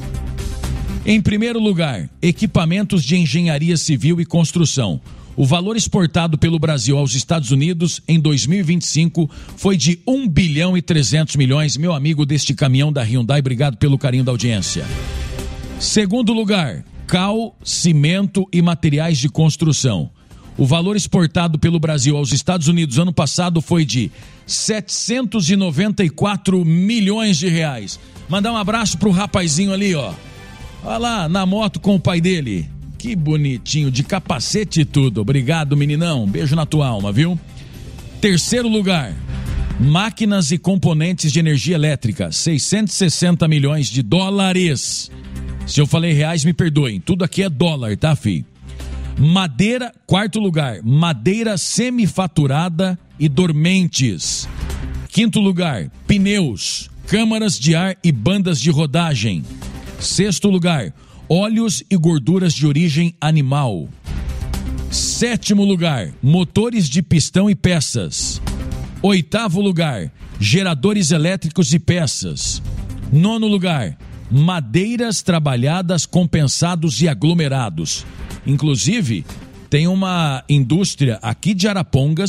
Em primeiro lugar, equipamentos de engenharia civil e construção. O valor exportado pelo Brasil aos Estados Unidos em dois mil e vinte e cinco foi de um bilhão e trezentos milhões. Meu amigo deste caminhão da Hyundai, obrigado pelo carinho da audiência. Segundo lugar, cal, cimento e materiais de construção. O valor exportado pelo Brasil aos Estados Unidos ano passado foi de setecentos e noventa e quatro milhões de reais. Mandar um abraço pro rapazinho ali, ó. Olha lá, na moto com o pai dele. Que bonitinho, de capacete e tudo. Obrigado, meninão. Beijo na tua alma, viu? Terceiro lugar, máquinas e componentes de energia elétrica, seiscentos e sessenta milhões de dólares. Se eu falei reais, me perdoem. Tudo aqui é dólar, tá, filho? Madeira, quarto lugar, madeira semifaturada e dormentes. Quinto lugar, pneus, câmaras de ar e bandas de rodagem. Sexto lugar, óleos e gorduras de origem animal. Sétimo lugar, motores de pistão e peças. Oitavo lugar, geradores elétricos e peças. Nono lugar, madeiras trabalhadas, compensados e aglomerados. Inclusive, tem uma indústria aqui de Arapongas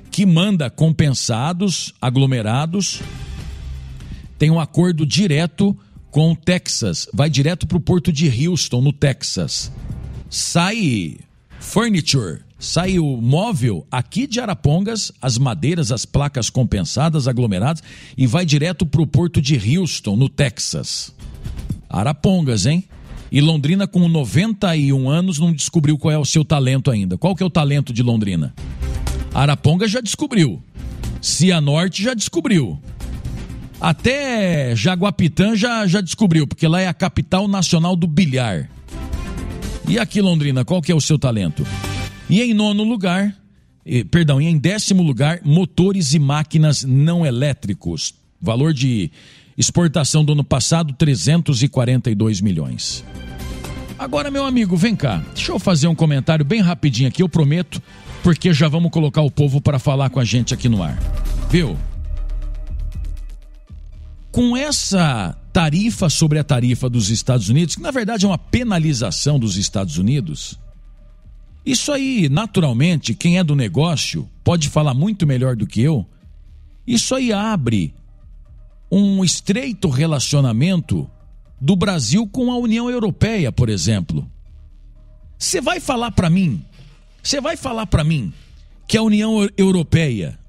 que manda compensados, aglomerados, tem um acordo direto com o Texas, vai direto para o porto de Houston, no Texas. Sai furniture, sai o móvel aqui de Arapongas, as madeiras, as placas compensadas, aglomeradas, e vai direto para o porto de Houston, no Texas. Arapongas, hein? E Londrina, com noventa e um anos, não descobriu qual é o seu talento ainda. Qual que é o talento de Londrina? Arapongas já descobriu. Cianorte já descobriu. Até Jaguapitã já, já descobriu, porque lá é a capital nacional do bilhar. E aqui, Londrina, qual que é o seu talento? E em nono lugar, eh, perdão, e em décimo lugar, motores e máquinas não elétricos. Valor de exportação do ano passado, trezentos e quarenta e dois milhões. Agora, meu amigo, vem cá. Deixa eu fazer um comentário bem rapidinho aqui, eu prometo, porque já vamos colocar o povo para falar com a gente aqui no ar. Viu? Com essa tarifa sobre a tarifa dos Estados Unidos, que na verdade é uma penalização dos Estados Unidos, isso aí, naturalmente, quem é do negócio pode falar muito melhor do que eu, isso aí abre um estreito relacionamento do Brasil com a União Europeia, por exemplo. Você vai falar para mim, você vai falar para mim que a União Europeia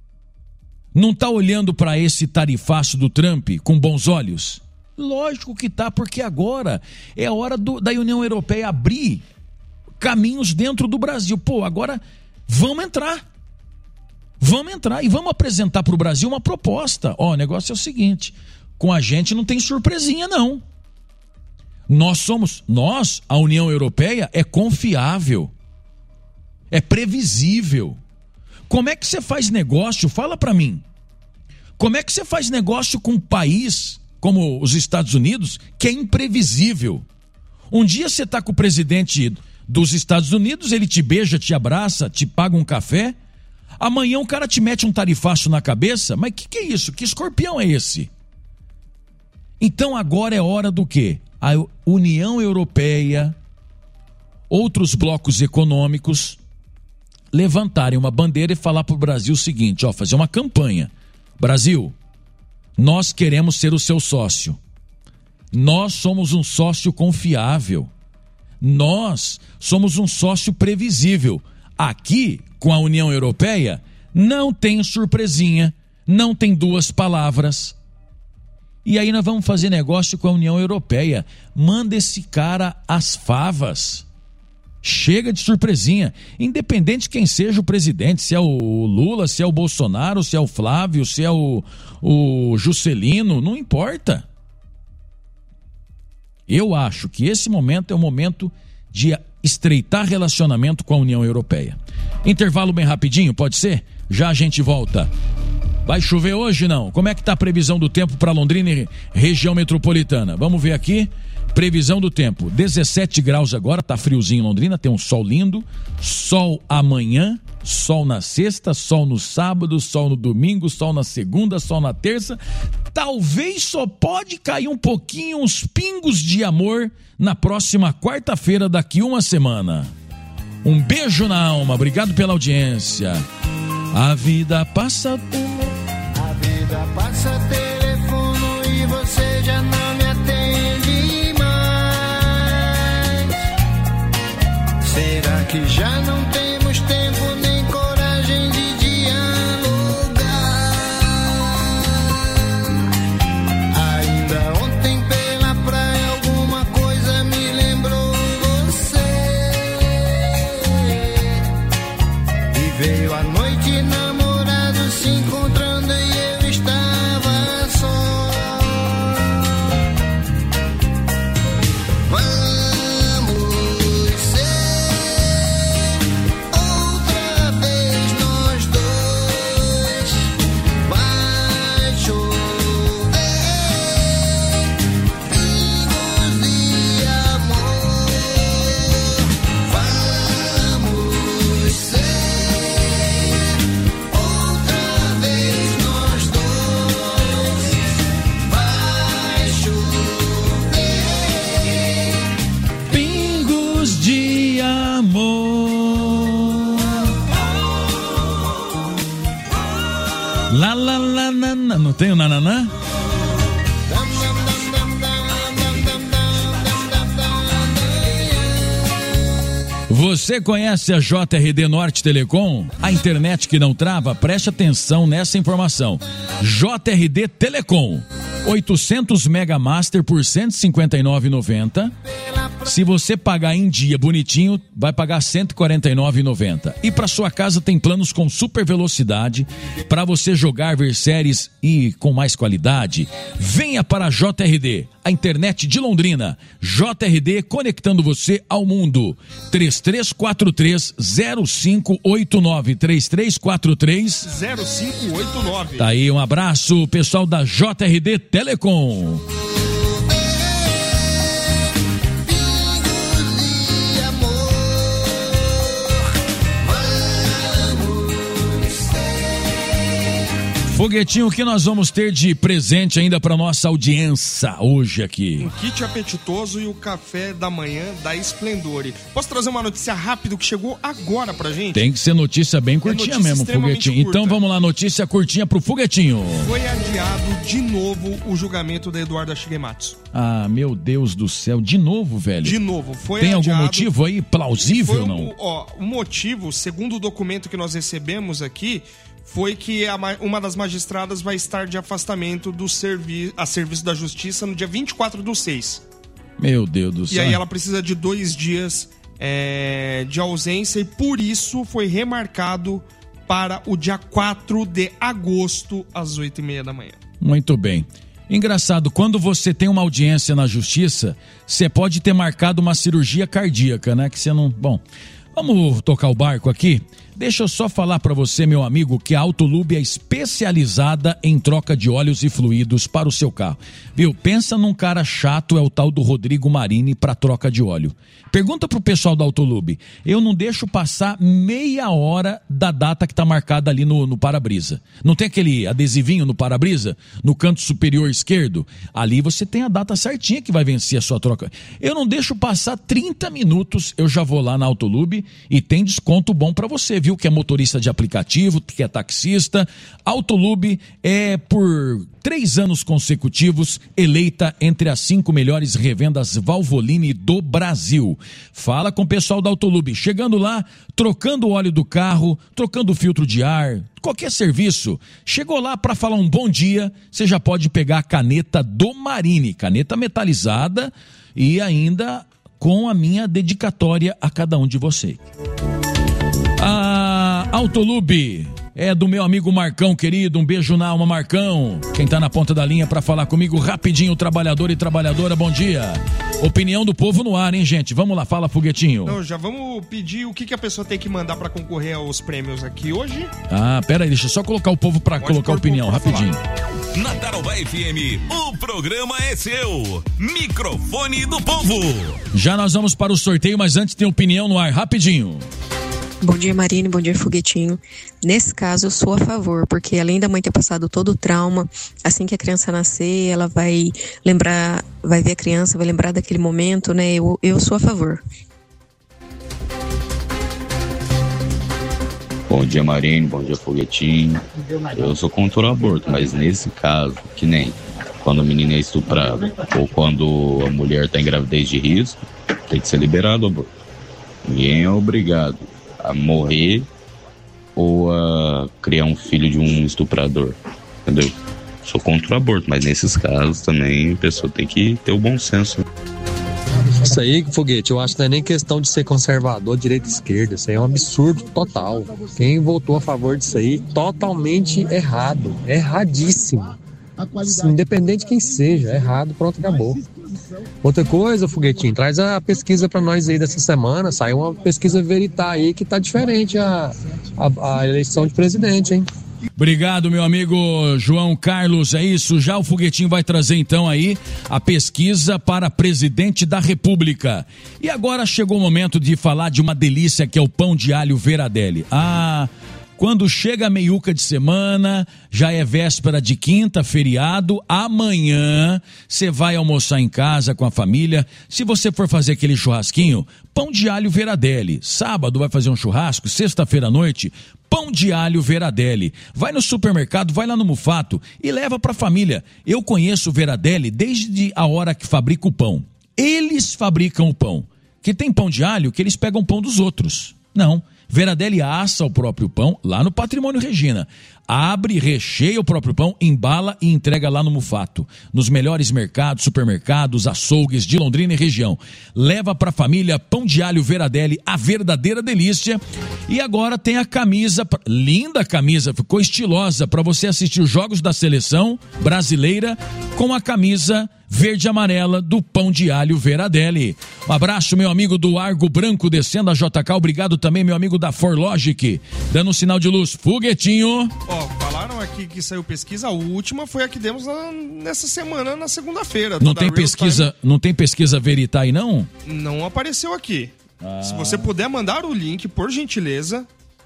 não está olhando para esse tarifaço do Trump com bons olhos? Lógico que tá, porque agora é a hora do, da União Europeia abrir caminhos dentro do Brasil. Pô, agora vamos entrar. Vamos entrar e vamos apresentar para o Brasil uma proposta. Ó, o negócio é o seguinte, com a gente não tem surpresinha não. Nós somos, nós, a União Europeia, é confiável, é previsível. Como é que você faz negócio? Fala para mim. Como é que você faz negócio com um país como os Estados Unidos, que é imprevisível? Um dia você está com o presidente dos Estados Unidos, ele te beija, te abraça, te paga um café. Amanhã o cara te mete um tarifaço na cabeça. Mas que que é isso? Que escorpião é esse? Então agora é hora do quê? A União Europeia, outros blocos econômicos, levantarem uma bandeira e falar para o Brasil o seguinte, ó, fazer uma campanha. Brasil, nós queremos ser o seu sócio. Nós somos um sócio confiável. Nós somos um sócio previsível. Aqui, com a União Europeia, não tem surpresinha, não tem duas palavras. E aí nós vamos fazer negócio com a União Europeia. Manda esse cara às favas. Chega de surpresinha, independente de quem seja o presidente, se é o Lula, se é o Bolsonaro, se é o Flávio, se é o, o Juscelino, não importa. Eu acho que esse momento é o momento de estreitar relacionamento com a União Europeia. Intervalo bem rapidinho, pode ser? Já a gente volta. Vai chover hoje, não? Como é que tá a previsão do tempo para Londrina e região metropolitana? Vamos ver aqui. Previsão do tempo, dezessete graus agora, tá friozinho em Londrina, tem um sol lindo, sol amanhã, sol na sexta, sol no sábado, sol no domingo, sol na segunda, sol na terça, talvez só pode cair um pouquinho, uns pingos de amor na próxima quarta-feira, daqui uma semana. Um beijo na alma, obrigado pela audiência. A vida passa... A vida passa telefone e você já não me atende. Será que já não temos tempo nem coragem de dialogar? Ainda ontem pela praia alguma coisa me lembrou você. E veio a noite namorados se encontrando e eu estava só. Nananã. Não tem o nananã? Você conhece a J R D Norte Telecom? A internet que não trava? Preste atenção nessa informação. J R D Telecom, oitocentos mega master por cento e cinquenta e nove reais e noventa centavos. Se você pagar em dia bonitinho, vai pagar cento e quarenta e nove reais e noventa centavos. E para sua casa tem planos com super velocidade para você jogar, ver séries e com mais qualidade. Venha para a J R D, a internet de Londrina. J R D conectando você ao mundo. três três quatro três zero cinco oito nove, três três quatro três zero cinco oito nove. Tá aí, um abraço, pessoal da J R D Telecom. Foguetinho, o que nós vamos ter de presente ainda para nossa audiência hoje aqui? Um kit apetitoso e o café da manhã da Esplendore. Posso trazer uma notícia rápida que chegou agora pra gente? Tem que ser notícia bem curtinha, é notícia mesmo, Foguetinho. Curta. Então vamos lá, notícia curtinha pro Foguetinho. Foi adiado de novo o julgamento da Eduarda Shigematsu. Ah, meu Deus do céu, de novo, velho? De novo, foi Tem adiado. algum motivo aí plausível ou não? Um, ó, o motivo, segundo o documento que nós recebemos aqui, foi que a, uma das magistradas vai estar de afastamento do servi a serviço da justiça no dia vinte e quatro do seis. Meu Deus do céu. E aí ela precisa de dois dias é, de ausência e por isso foi remarcado para o dia quatro de agosto, às oito e meia da manhã. Muito bem. Engraçado, quando você tem uma audiência na justiça, você pode ter marcado uma cirurgia cardíaca, né? Que você não... Bom, vamos tocar o barco aqui? Deixa eu só falar para você, meu amigo, que a Autolube é especializada em troca de óleos e fluidos para o seu carro. Viu? Pensa num cara chato, é o tal do Rodrigo Marini para troca de óleo. Pergunta pro pessoal da Autolube. Eu não deixo passar meia hora da data que tá marcada ali no, no para-brisa. Não tem aquele adesivinho no para-brisa? No canto superior esquerdo? Ali você tem a data certinha que vai vencer a sua troca. Eu não deixo passar trinta minutos, eu já vou lá na Autolube e tem desconto bom para você, viu? Que é motorista de aplicativo, que é taxista. Autolube é por três anos consecutivos eleita entre as cinco melhores revendas Valvoline do Brasil. Fala com o pessoal da Autolube, chegando lá, trocando o óleo do carro, trocando o filtro de ar, qualquer serviço. Chegou lá para falar um bom dia, você já pode pegar a caneta do Marini, caneta metalizada e ainda com a minha dedicatória a cada um de vocês. A Autolube é do meu amigo Marcão, querido, um beijo na alma, Marcão. Quem tá na ponta da linha para falar comigo rapidinho, trabalhador e trabalhadora, bom dia. Opinião do povo no ar, hein, gente? Vamos lá, fala, Foguetinho. Então, já vamos pedir o que, que a pessoa tem que mandar para concorrer aos prêmios aqui hoje. Ah, pera aí, deixa eu só colocar o povo para colocar a opinião, rapidinho. Na Tarobá F M, o programa é seu. Microfone do povo. Já nós vamos para o sorteio, mas antes tem opinião no ar, rapidinho. Bom dia, Marine, bom dia, Foguetinho. Nesse caso, eu sou a favor, porque além da mãe ter passado todo o trauma, assim que a criança nascer, ela vai lembrar, vai ver a criança, vai lembrar daquele momento, né? Eu, eu sou a favor. Bom dia, Marine, bom dia, Foguetinho. Eu sou contra o aborto, mas nesse caso, que nem quando o menino é estuprado ou quando a mulher está em gravidez de risco, tem que ser liberado o aborto. Ninguém é obrigado a morrer ou a criar um filho de um estuprador, entendeu? Sou contra o aborto, mas nesses casos também a pessoa tem que ter o bom senso. Isso aí, Foguete, eu acho que não é nem questão de ser conservador, direita e esquerda, isso aí é um absurdo total. Quem votou a favor disso aí, totalmente errado, erradíssimo. Independente de quem seja, é errado, pronto, acabou. Outra coisa, Foguetinho, traz a pesquisa para nós aí dessa semana, saiu uma pesquisa Veritar aí que tá diferente a, a, a eleição de presidente, hein? Obrigado, meu amigo João Carlos, é isso, já o Foguetinho vai trazer então aí a pesquisa para presidente da República. E agora chegou o momento de falar de uma delícia que é o pão de alho Veradelli. Ah... Quando chega a meiuca de semana, já é véspera de quinta, feriado, amanhã você vai almoçar em casa com a família. Se você for fazer aquele churrasquinho, pão de alho Veradelli. Sábado vai fazer um churrasco, sexta-feira à noite, pão de alho Veradelli. Vai no supermercado, vai lá no Mufato e leva para a família. Eu conheço o Veradelli desde a hora que fabrica o pão. Eles fabricam o pão. Que tem pão de alho que eles pegam pão dos outros. Não. Veradelli assa o próprio pão lá no Patrimônio Regina. Abre, recheia o próprio pão, embala e entrega lá no Mufato. Nos melhores mercados, supermercados, açougues de Londrina e região. Leva para a família pão de alho Veradelli, a verdadeira delícia. E agora tem a camisa, linda camisa, ficou estilosa para você assistir os jogos da seleção brasileira com a camisa verde e amarela do pão de alho Veradelli. Um abraço, meu amigo do Argo Branco, descendo a J K. Obrigado também, meu amigo da Forlogic, dando um sinal de luz. Foguetinho. Ó, falaram aqui que saiu pesquisa, a última foi a que demos na, nessa semana, na segunda-feira. Não tem pesquisa, não tem pesquisa Veritae, não? Não apareceu aqui. Ah. Se você puder mandar o link, por gentileza...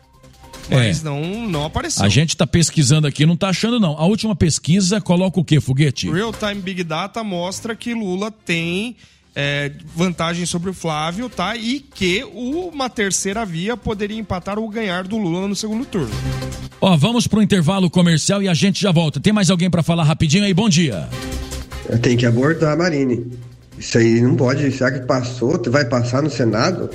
Mas é. não, não apareceu. A gente tá pesquisando aqui, não tá achando não. A última pesquisa coloca o quê, Foguete? Real Time Big Data mostra que Lula tem é, vantagem sobre o Flávio, tá? E que uma terceira via poderia empatar ou ganhar do Lula no segundo turno. Ó, vamos pro intervalo comercial e a gente já volta. Tem mais alguém para falar rapidinho aí? Bom dia. Tem que abortar, Marine. Isso aí não pode. Será que passou? Vai passar no Senado?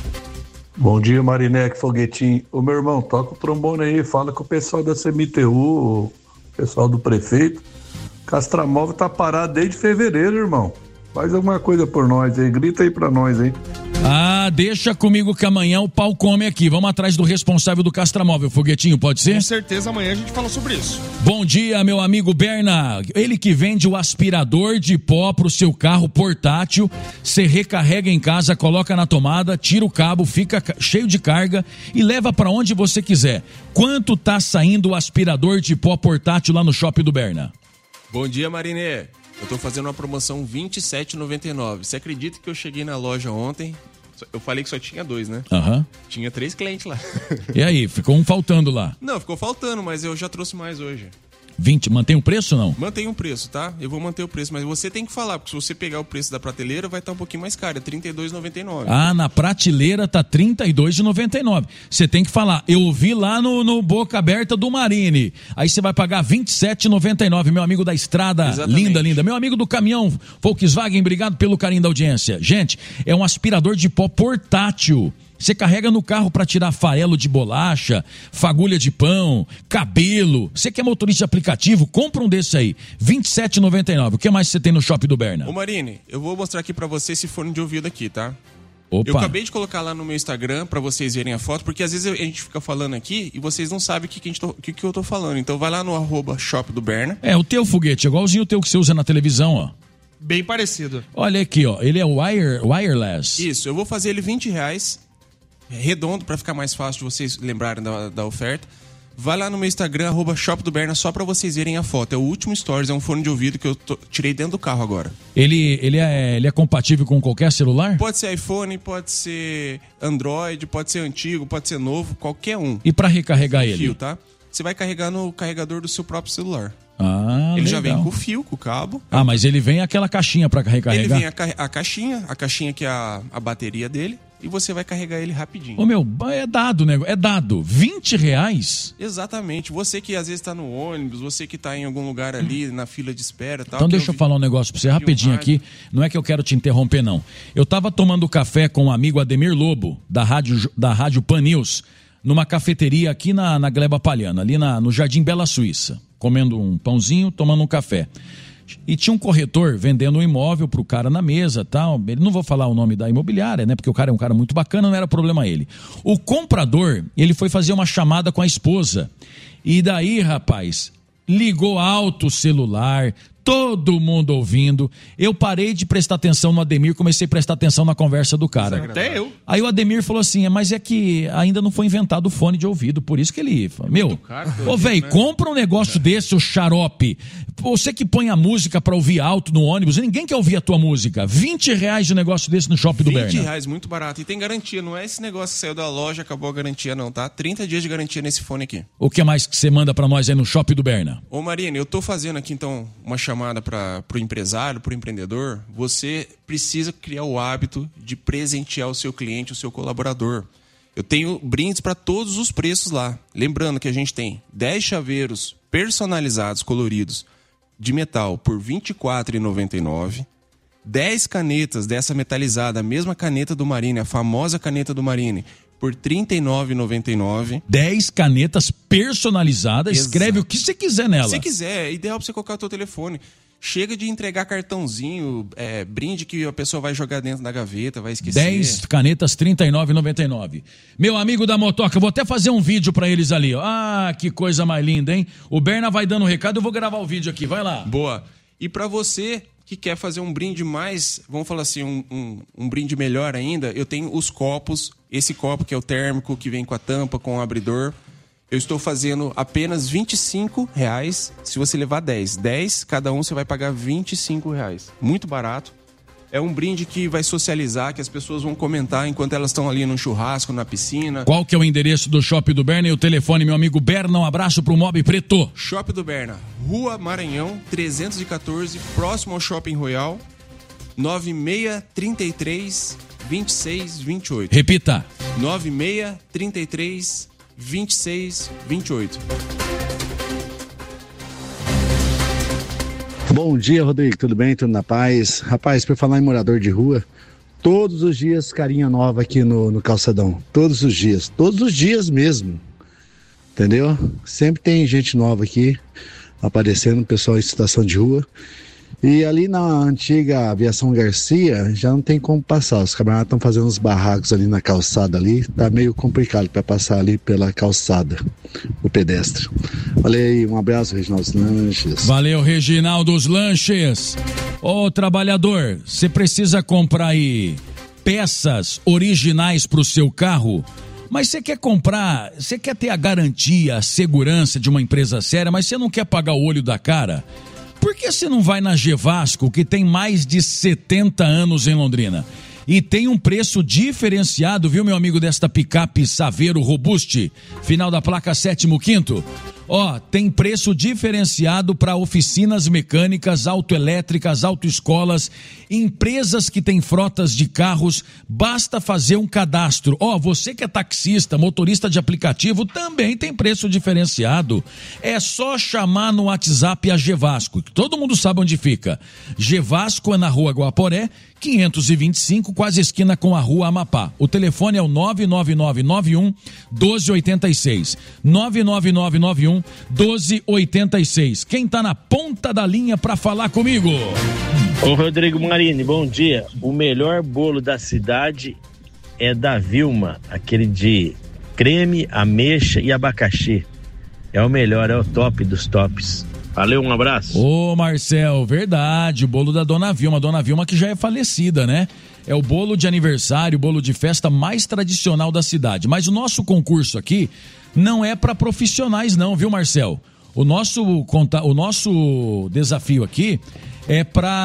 Bom dia, Marinec, Foguetinho. Ô, meu irmão, toca o trombone aí, fala com o pessoal da C M T U, o pessoal do prefeito. Castramóvel tá parado desde fevereiro, irmão. Faz alguma coisa por nós aí, grita aí pra nós aí. Ah, deixa comigo que amanhã o pau come aqui. Vamos atrás do responsável do Castramóvel, Foguetinho, pode ser? Com certeza, amanhã a gente fala sobre isso. Bom dia, meu amigo Berna. Ele que vende o aspirador de pó pro seu carro portátil. Você recarrega em casa, coloca na tomada, tira o cabo, fica cheio de carga e leva pra onde você quiser. Quanto tá saindo o aspirador de pó portátil lá no shopping do Berna? Bom dia, Marinê. Eu tô fazendo uma promoção vinte e sete reais e noventa e nove centavos. Você acredita que eu cheguei na loja ontem? Eu falei que só tinha dois, né? Aham. Uhum. Tinha três clientes lá. E aí, ficou um faltando lá? Não, ficou faltando, mas eu já trouxe mais hoje. vinte, mantém o preço ou não? Mantém o preço, tá? Eu vou manter o preço, mas você tem que falar, porque se você pegar o preço da prateleira, vai estar um pouquinho mais caro, é trinta e dois reais e noventa e nove centavos. Ah, na prateleira tá trinta e dois reais e noventa e nove centavos. Você tem que falar, eu vi lá no, no Boca Aberta do Marine. Aí você vai pagar vinte e sete reais e noventa e nove centavos, meu amigo da estrada. Exatamente. Linda, linda. Meu amigo do caminhão Volkswagen, obrigado pelo carinho da audiência. Gente, é um aspirador de pó portátil. Você carrega no carro para tirar farelo de bolacha, fagulha de pão, cabelo. Você que é motorista de aplicativo, compra um desse aí. vinte e sete reais e noventa e nove centavos. O que mais você tem no shopping do Berna? Ô Marine, eu vou mostrar aqui para você esse fone de ouvido aqui, tá? Opa. Eu acabei de colocar lá no meu Instagram para vocês verem a foto, porque às vezes a gente fica falando aqui e vocês não sabem o que, que, a gente tô, que, que eu tô falando. Então vai lá no arroba shop do Berna. É, o teu Foguete, igualzinho o teu que você usa na televisão, ó. Bem parecido. Olha aqui, ó. Ele é wire, wireless. Isso, eu vou fazer ele vinte reais. Redondo, para ficar mais fácil de vocês lembrarem da, da oferta. Vai lá no meu Instagram, arroba Shop do Berna, só para vocês verem a foto. É o último stories, é um fone de ouvido que eu tô, tirei dentro do carro agora. Ele, ele, é, ele é compatível com qualquer celular? Pode ser iPhone, pode ser Android, pode ser antigo, pode ser novo, qualquer um. E para recarregar ele? Fio, tá? Você vai carregar no carregador do seu próprio celular. Ah, ele legal. já vem com o fio, com o cabo. Ah, mas ele vem aquela caixinha para recarregar? Ele vem a, ca- a caixinha, a caixinha que é a, a bateria dele. E você vai carregar ele rapidinho. Ô meu, é dado, né? É dado. vinte reais? Exatamente. Você que às vezes tá no ônibus, você que tá em algum lugar ali, na fila de espera e tal. Então deixa eu, eu falar um negócio pra você rapidinho um aqui. Não é que eu quero te interromper, não. Eu tava tomando café com um amigo Ademir Lobo, da Rádio, da Rádio Pan News, numa cafeteria aqui na, na Gleba Palhana, ali na, no Jardim Bela Suíça. Comendo um pãozinho, tomando um café. E tinha um corretor vendendo um imóvel pro cara na mesa, tal. Ele não vou falar o nome da imobiliária, né? Porque o cara é um cara muito bacana, não era problema ele. O comprador, ele foi fazer uma chamada com a esposa. E daí, rapaz, ligou alto o celular, todo mundo ouvindo. Eu parei de prestar atenção no Ademir, comecei a prestar atenção na conversa do cara. Até eu. Aí o Ademir falou assim, mas é que ainda não foi inventado o fone de ouvido, por isso que ele... É meu, ô velho, né? Compra um negócio é. desse, o xarope. Você que põe a música pra ouvir alto no ônibus, ninguém quer ouvir a tua música. vinte reais de negócio desse no Shopping do Berna. vinte reais, muito barato. E tem garantia, não é esse negócio que saiu da loja, acabou a garantia não, tá? trinta dias de garantia nesse fone aqui. O que mais que você manda pra nós aí no Shopping do Berna? Ô Marina, eu tô fazendo aqui então uma chamada para pro empresário, pro empreendedor. Você precisa criar o hábito de presentear o seu cliente, o seu colaborador. Eu tenho brindes para todos os preços lá. Lembrando que a gente tem dez chaveiros personalizados, coloridos, de metal por vinte e quatro reais e noventa e nove centavos. dez canetas dessa metalizada, a mesma caneta do Marine, a famosa caneta do Marine, por trinta e nove reais e noventa e nove centavos. dez canetas personalizadas. Exato. Escreve o que você quiser nela. Se quiser, é ideal para você colocar o seu telefone. Chega de entregar cartãozinho, é, brinde que a pessoa vai jogar dentro da gaveta, vai esquecer. dez canetas, trinta e nove reais e noventa e nove centavos. Meu amigo da motoca, eu vou até fazer um vídeo pra eles ali. Ó. Ah, que coisa mais linda, hein? O Berna vai dando um recado, eu vou gravar o vídeo aqui, vai lá. Boa. E pra você que quer fazer um brinde mais, vamos falar assim, um, um, um brinde melhor ainda, eu tenho os copos. Esse copo que é o térmico, que vem com a tampa, com o abridor. Eu estou fazendo apenas vinte e cinco reais se você levar dez. dez, cada um você vai pagar vinte e cinco reais. Muito barato. É um brinde que vai socializar, que as pessoas vão comentar enquanto elas estão ali no churrasco, na piscina. Qual que é o endereço do Shopping do Berna e o telefone, meu amigo Berna? Um abraço pro Mob Preto. Shopping do Berna, Rua Maranhão, trezentos e quatorze, próximo ao Shopping Royal, nove seis três três, vinte e seis vinte e oito. Repita. nove seis três três, vinte e seis vinte e oito. Bom dia, Rodrigo, tudo bem? Tudo na paz? Rapaz, por falar em morador de rua, todos os dias carinha nova aqui no, no calçadão, todos os dias, todos os dias mesmo, entendeu? Sempre tem gente nova aqui aparecendo, pessoal em situação de rua. E ali na antiga Aviação Garcia, já não tem como passar. Os camaradas estão fazendo uns barracos ali na calçada ali. Tá meio complicado para passar ali pela calçada, o pedestre. Olha aí, um abraço, Reginaldo Lanches. Valeu, Reginaldo Lanches. Ô, trabalhador, você precisa comprar aí peças originais pro seu carro? Mas você quer comprar, você quer ter a garantia, a segurança de uma empresa séria, mas você não quer pagar o olho da cara? Por que você não vai na Gevasco, que tem mais de setenta anos em Londrina? E tem um preço diferenciado, viu, meu amigo, desta picape Saveiro Robuste, final da placa sétimo quinto? Ó, tem preço diferenciado para oficinas mecânicas, autoelétricas, autoescolas, empresas que têm frotas de carros, basta fazer um cadastro. Ó, você que é taxista, motorista de aplicativo, também tem preço diferenciado. É só chamar no WhatsApp a Gevasco, que todo mundo sabe onde fica. Gevasco é na Rua Guaporé, quinhentos e vinte e cinco, quase esquina com a Rua Amapá. O telefone é o nove nove nove nove um, doze oitenta e seis. nove nove nove nove um, doze oitenta e seis. Quem tá na ponta da linha pra falar comigo? Ô Rodrigo Marini, bom dia. O melhor bolo da cidade é da Vilma, aquele de creme, ameixa e abacaxi. É o melhor, é o top dos tops. Valeu, um abraço. Ô Marcel, verdade, o bolo da Dona Vilma, Dona Vilma que já é falecida, né? É o bolo de aniversário, o bolo de festa mais tradicional da cidade. Mas o nosso concurso aqui não é para profissionais não, viu, Marcel? O nosso, o nosso desafio aqui é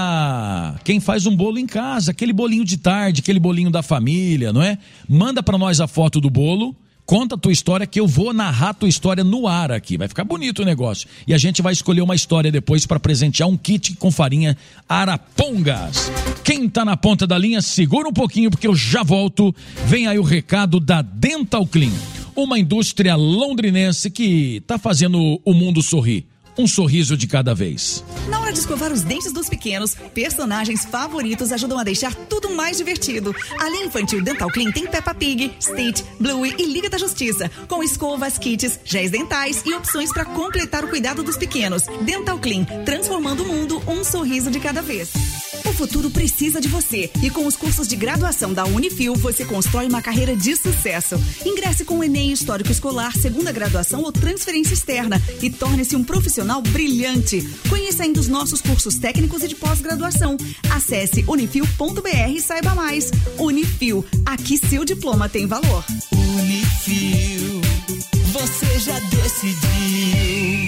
para quem faz um bolo em casa, aquele bolinho de tarde, aquele bolinho da família, não é? Manda para nós a foto do bolo. Conta a tua história que eu vou narrar a tua história no ar aqui. Vai ficar bonito o negócio. E a gente vai escolher uma história depois para presentear um kit com farinha Arapongas. Quem tá na ponta da linha, segura um pouquinho porque eu já volto. Vem aí o recado da Dental Clean. Uma indústria londrinense que tá fazendo o mundo sorrir. Um sorriso de cada vez. Na hora de escovar os dentes dos pequenos, personagens favoritos ajudam a deixar tudo mais divertido. A linha infantil Dental Clean tem Peppa Pig, Stitch, Bluey e Liga da Justiça, com escovas, kits, géis dentais e opções para completar o cuidado dos pequenos. Dental Clean, transformando o mundo um sorriso de cada vez. O O futuro precisa de você e com os cursos de graduação da Unifil você constrói uma carreira de sucesso. Ingresse com o Enem Histórico Escolar, segunda graduação ou transferência externa e torne-se um profissional brilhante. Conheça ainda os nossos cursos técnicos e de pós-graduação. Acesse unifil ponto br e saiba mais. Unifil, aqui seu diploma tem valor. Unifil, você já decidiu.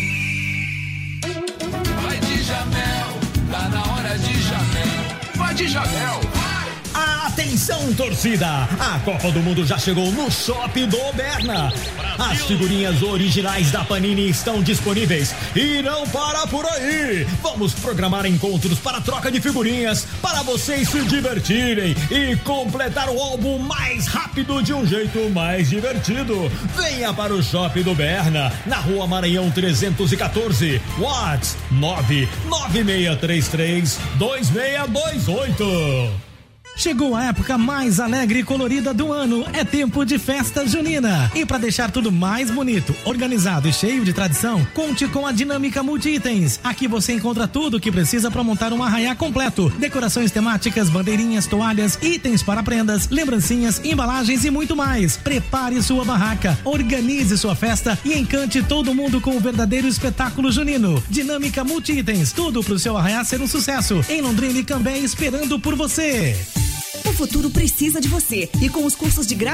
Vai de Jamel, tá na hora de Jamel. Vai de Jamel, vai! Atenção, torcida! A Copa do Mundo já chegou no Shopping do Berna. As figurinhas originais da Panini estão disponíveis e não para por aí. Vamos programar encontros para troca de figurinhas para vocês se divertirem e completar o álbum mais rápido de um jeito mais divertido. Venha para o Shopping do Berna, na Rua Maranhão trezentos e quatorze. WhatsApp nove nove seis três três dois seis dois oito. Chegou a época mais alegre e colorida do ano. É tempo de festa junina. E para deixar tudo mais bonito, organizado e cheio de tradição, conte com a Dinâmica Multi-Itens. Aqui você encontra tudo o que precisa para montar um arraiá completo. Decorações temáticas, bandeirinhas, toalhas, itens para prendas, lembrancinhas, embalagens e muito mais. Prepare sua barraca, organize sua festa e encante todo mundo com o verdadeiro espetáculo junino. Dinâmica Multi-Itens, tudo pro seu arraiá ser um sucesso. Em Londrina e Cambé, esperando por você. O futuro precisa de você e com os cursos de graduação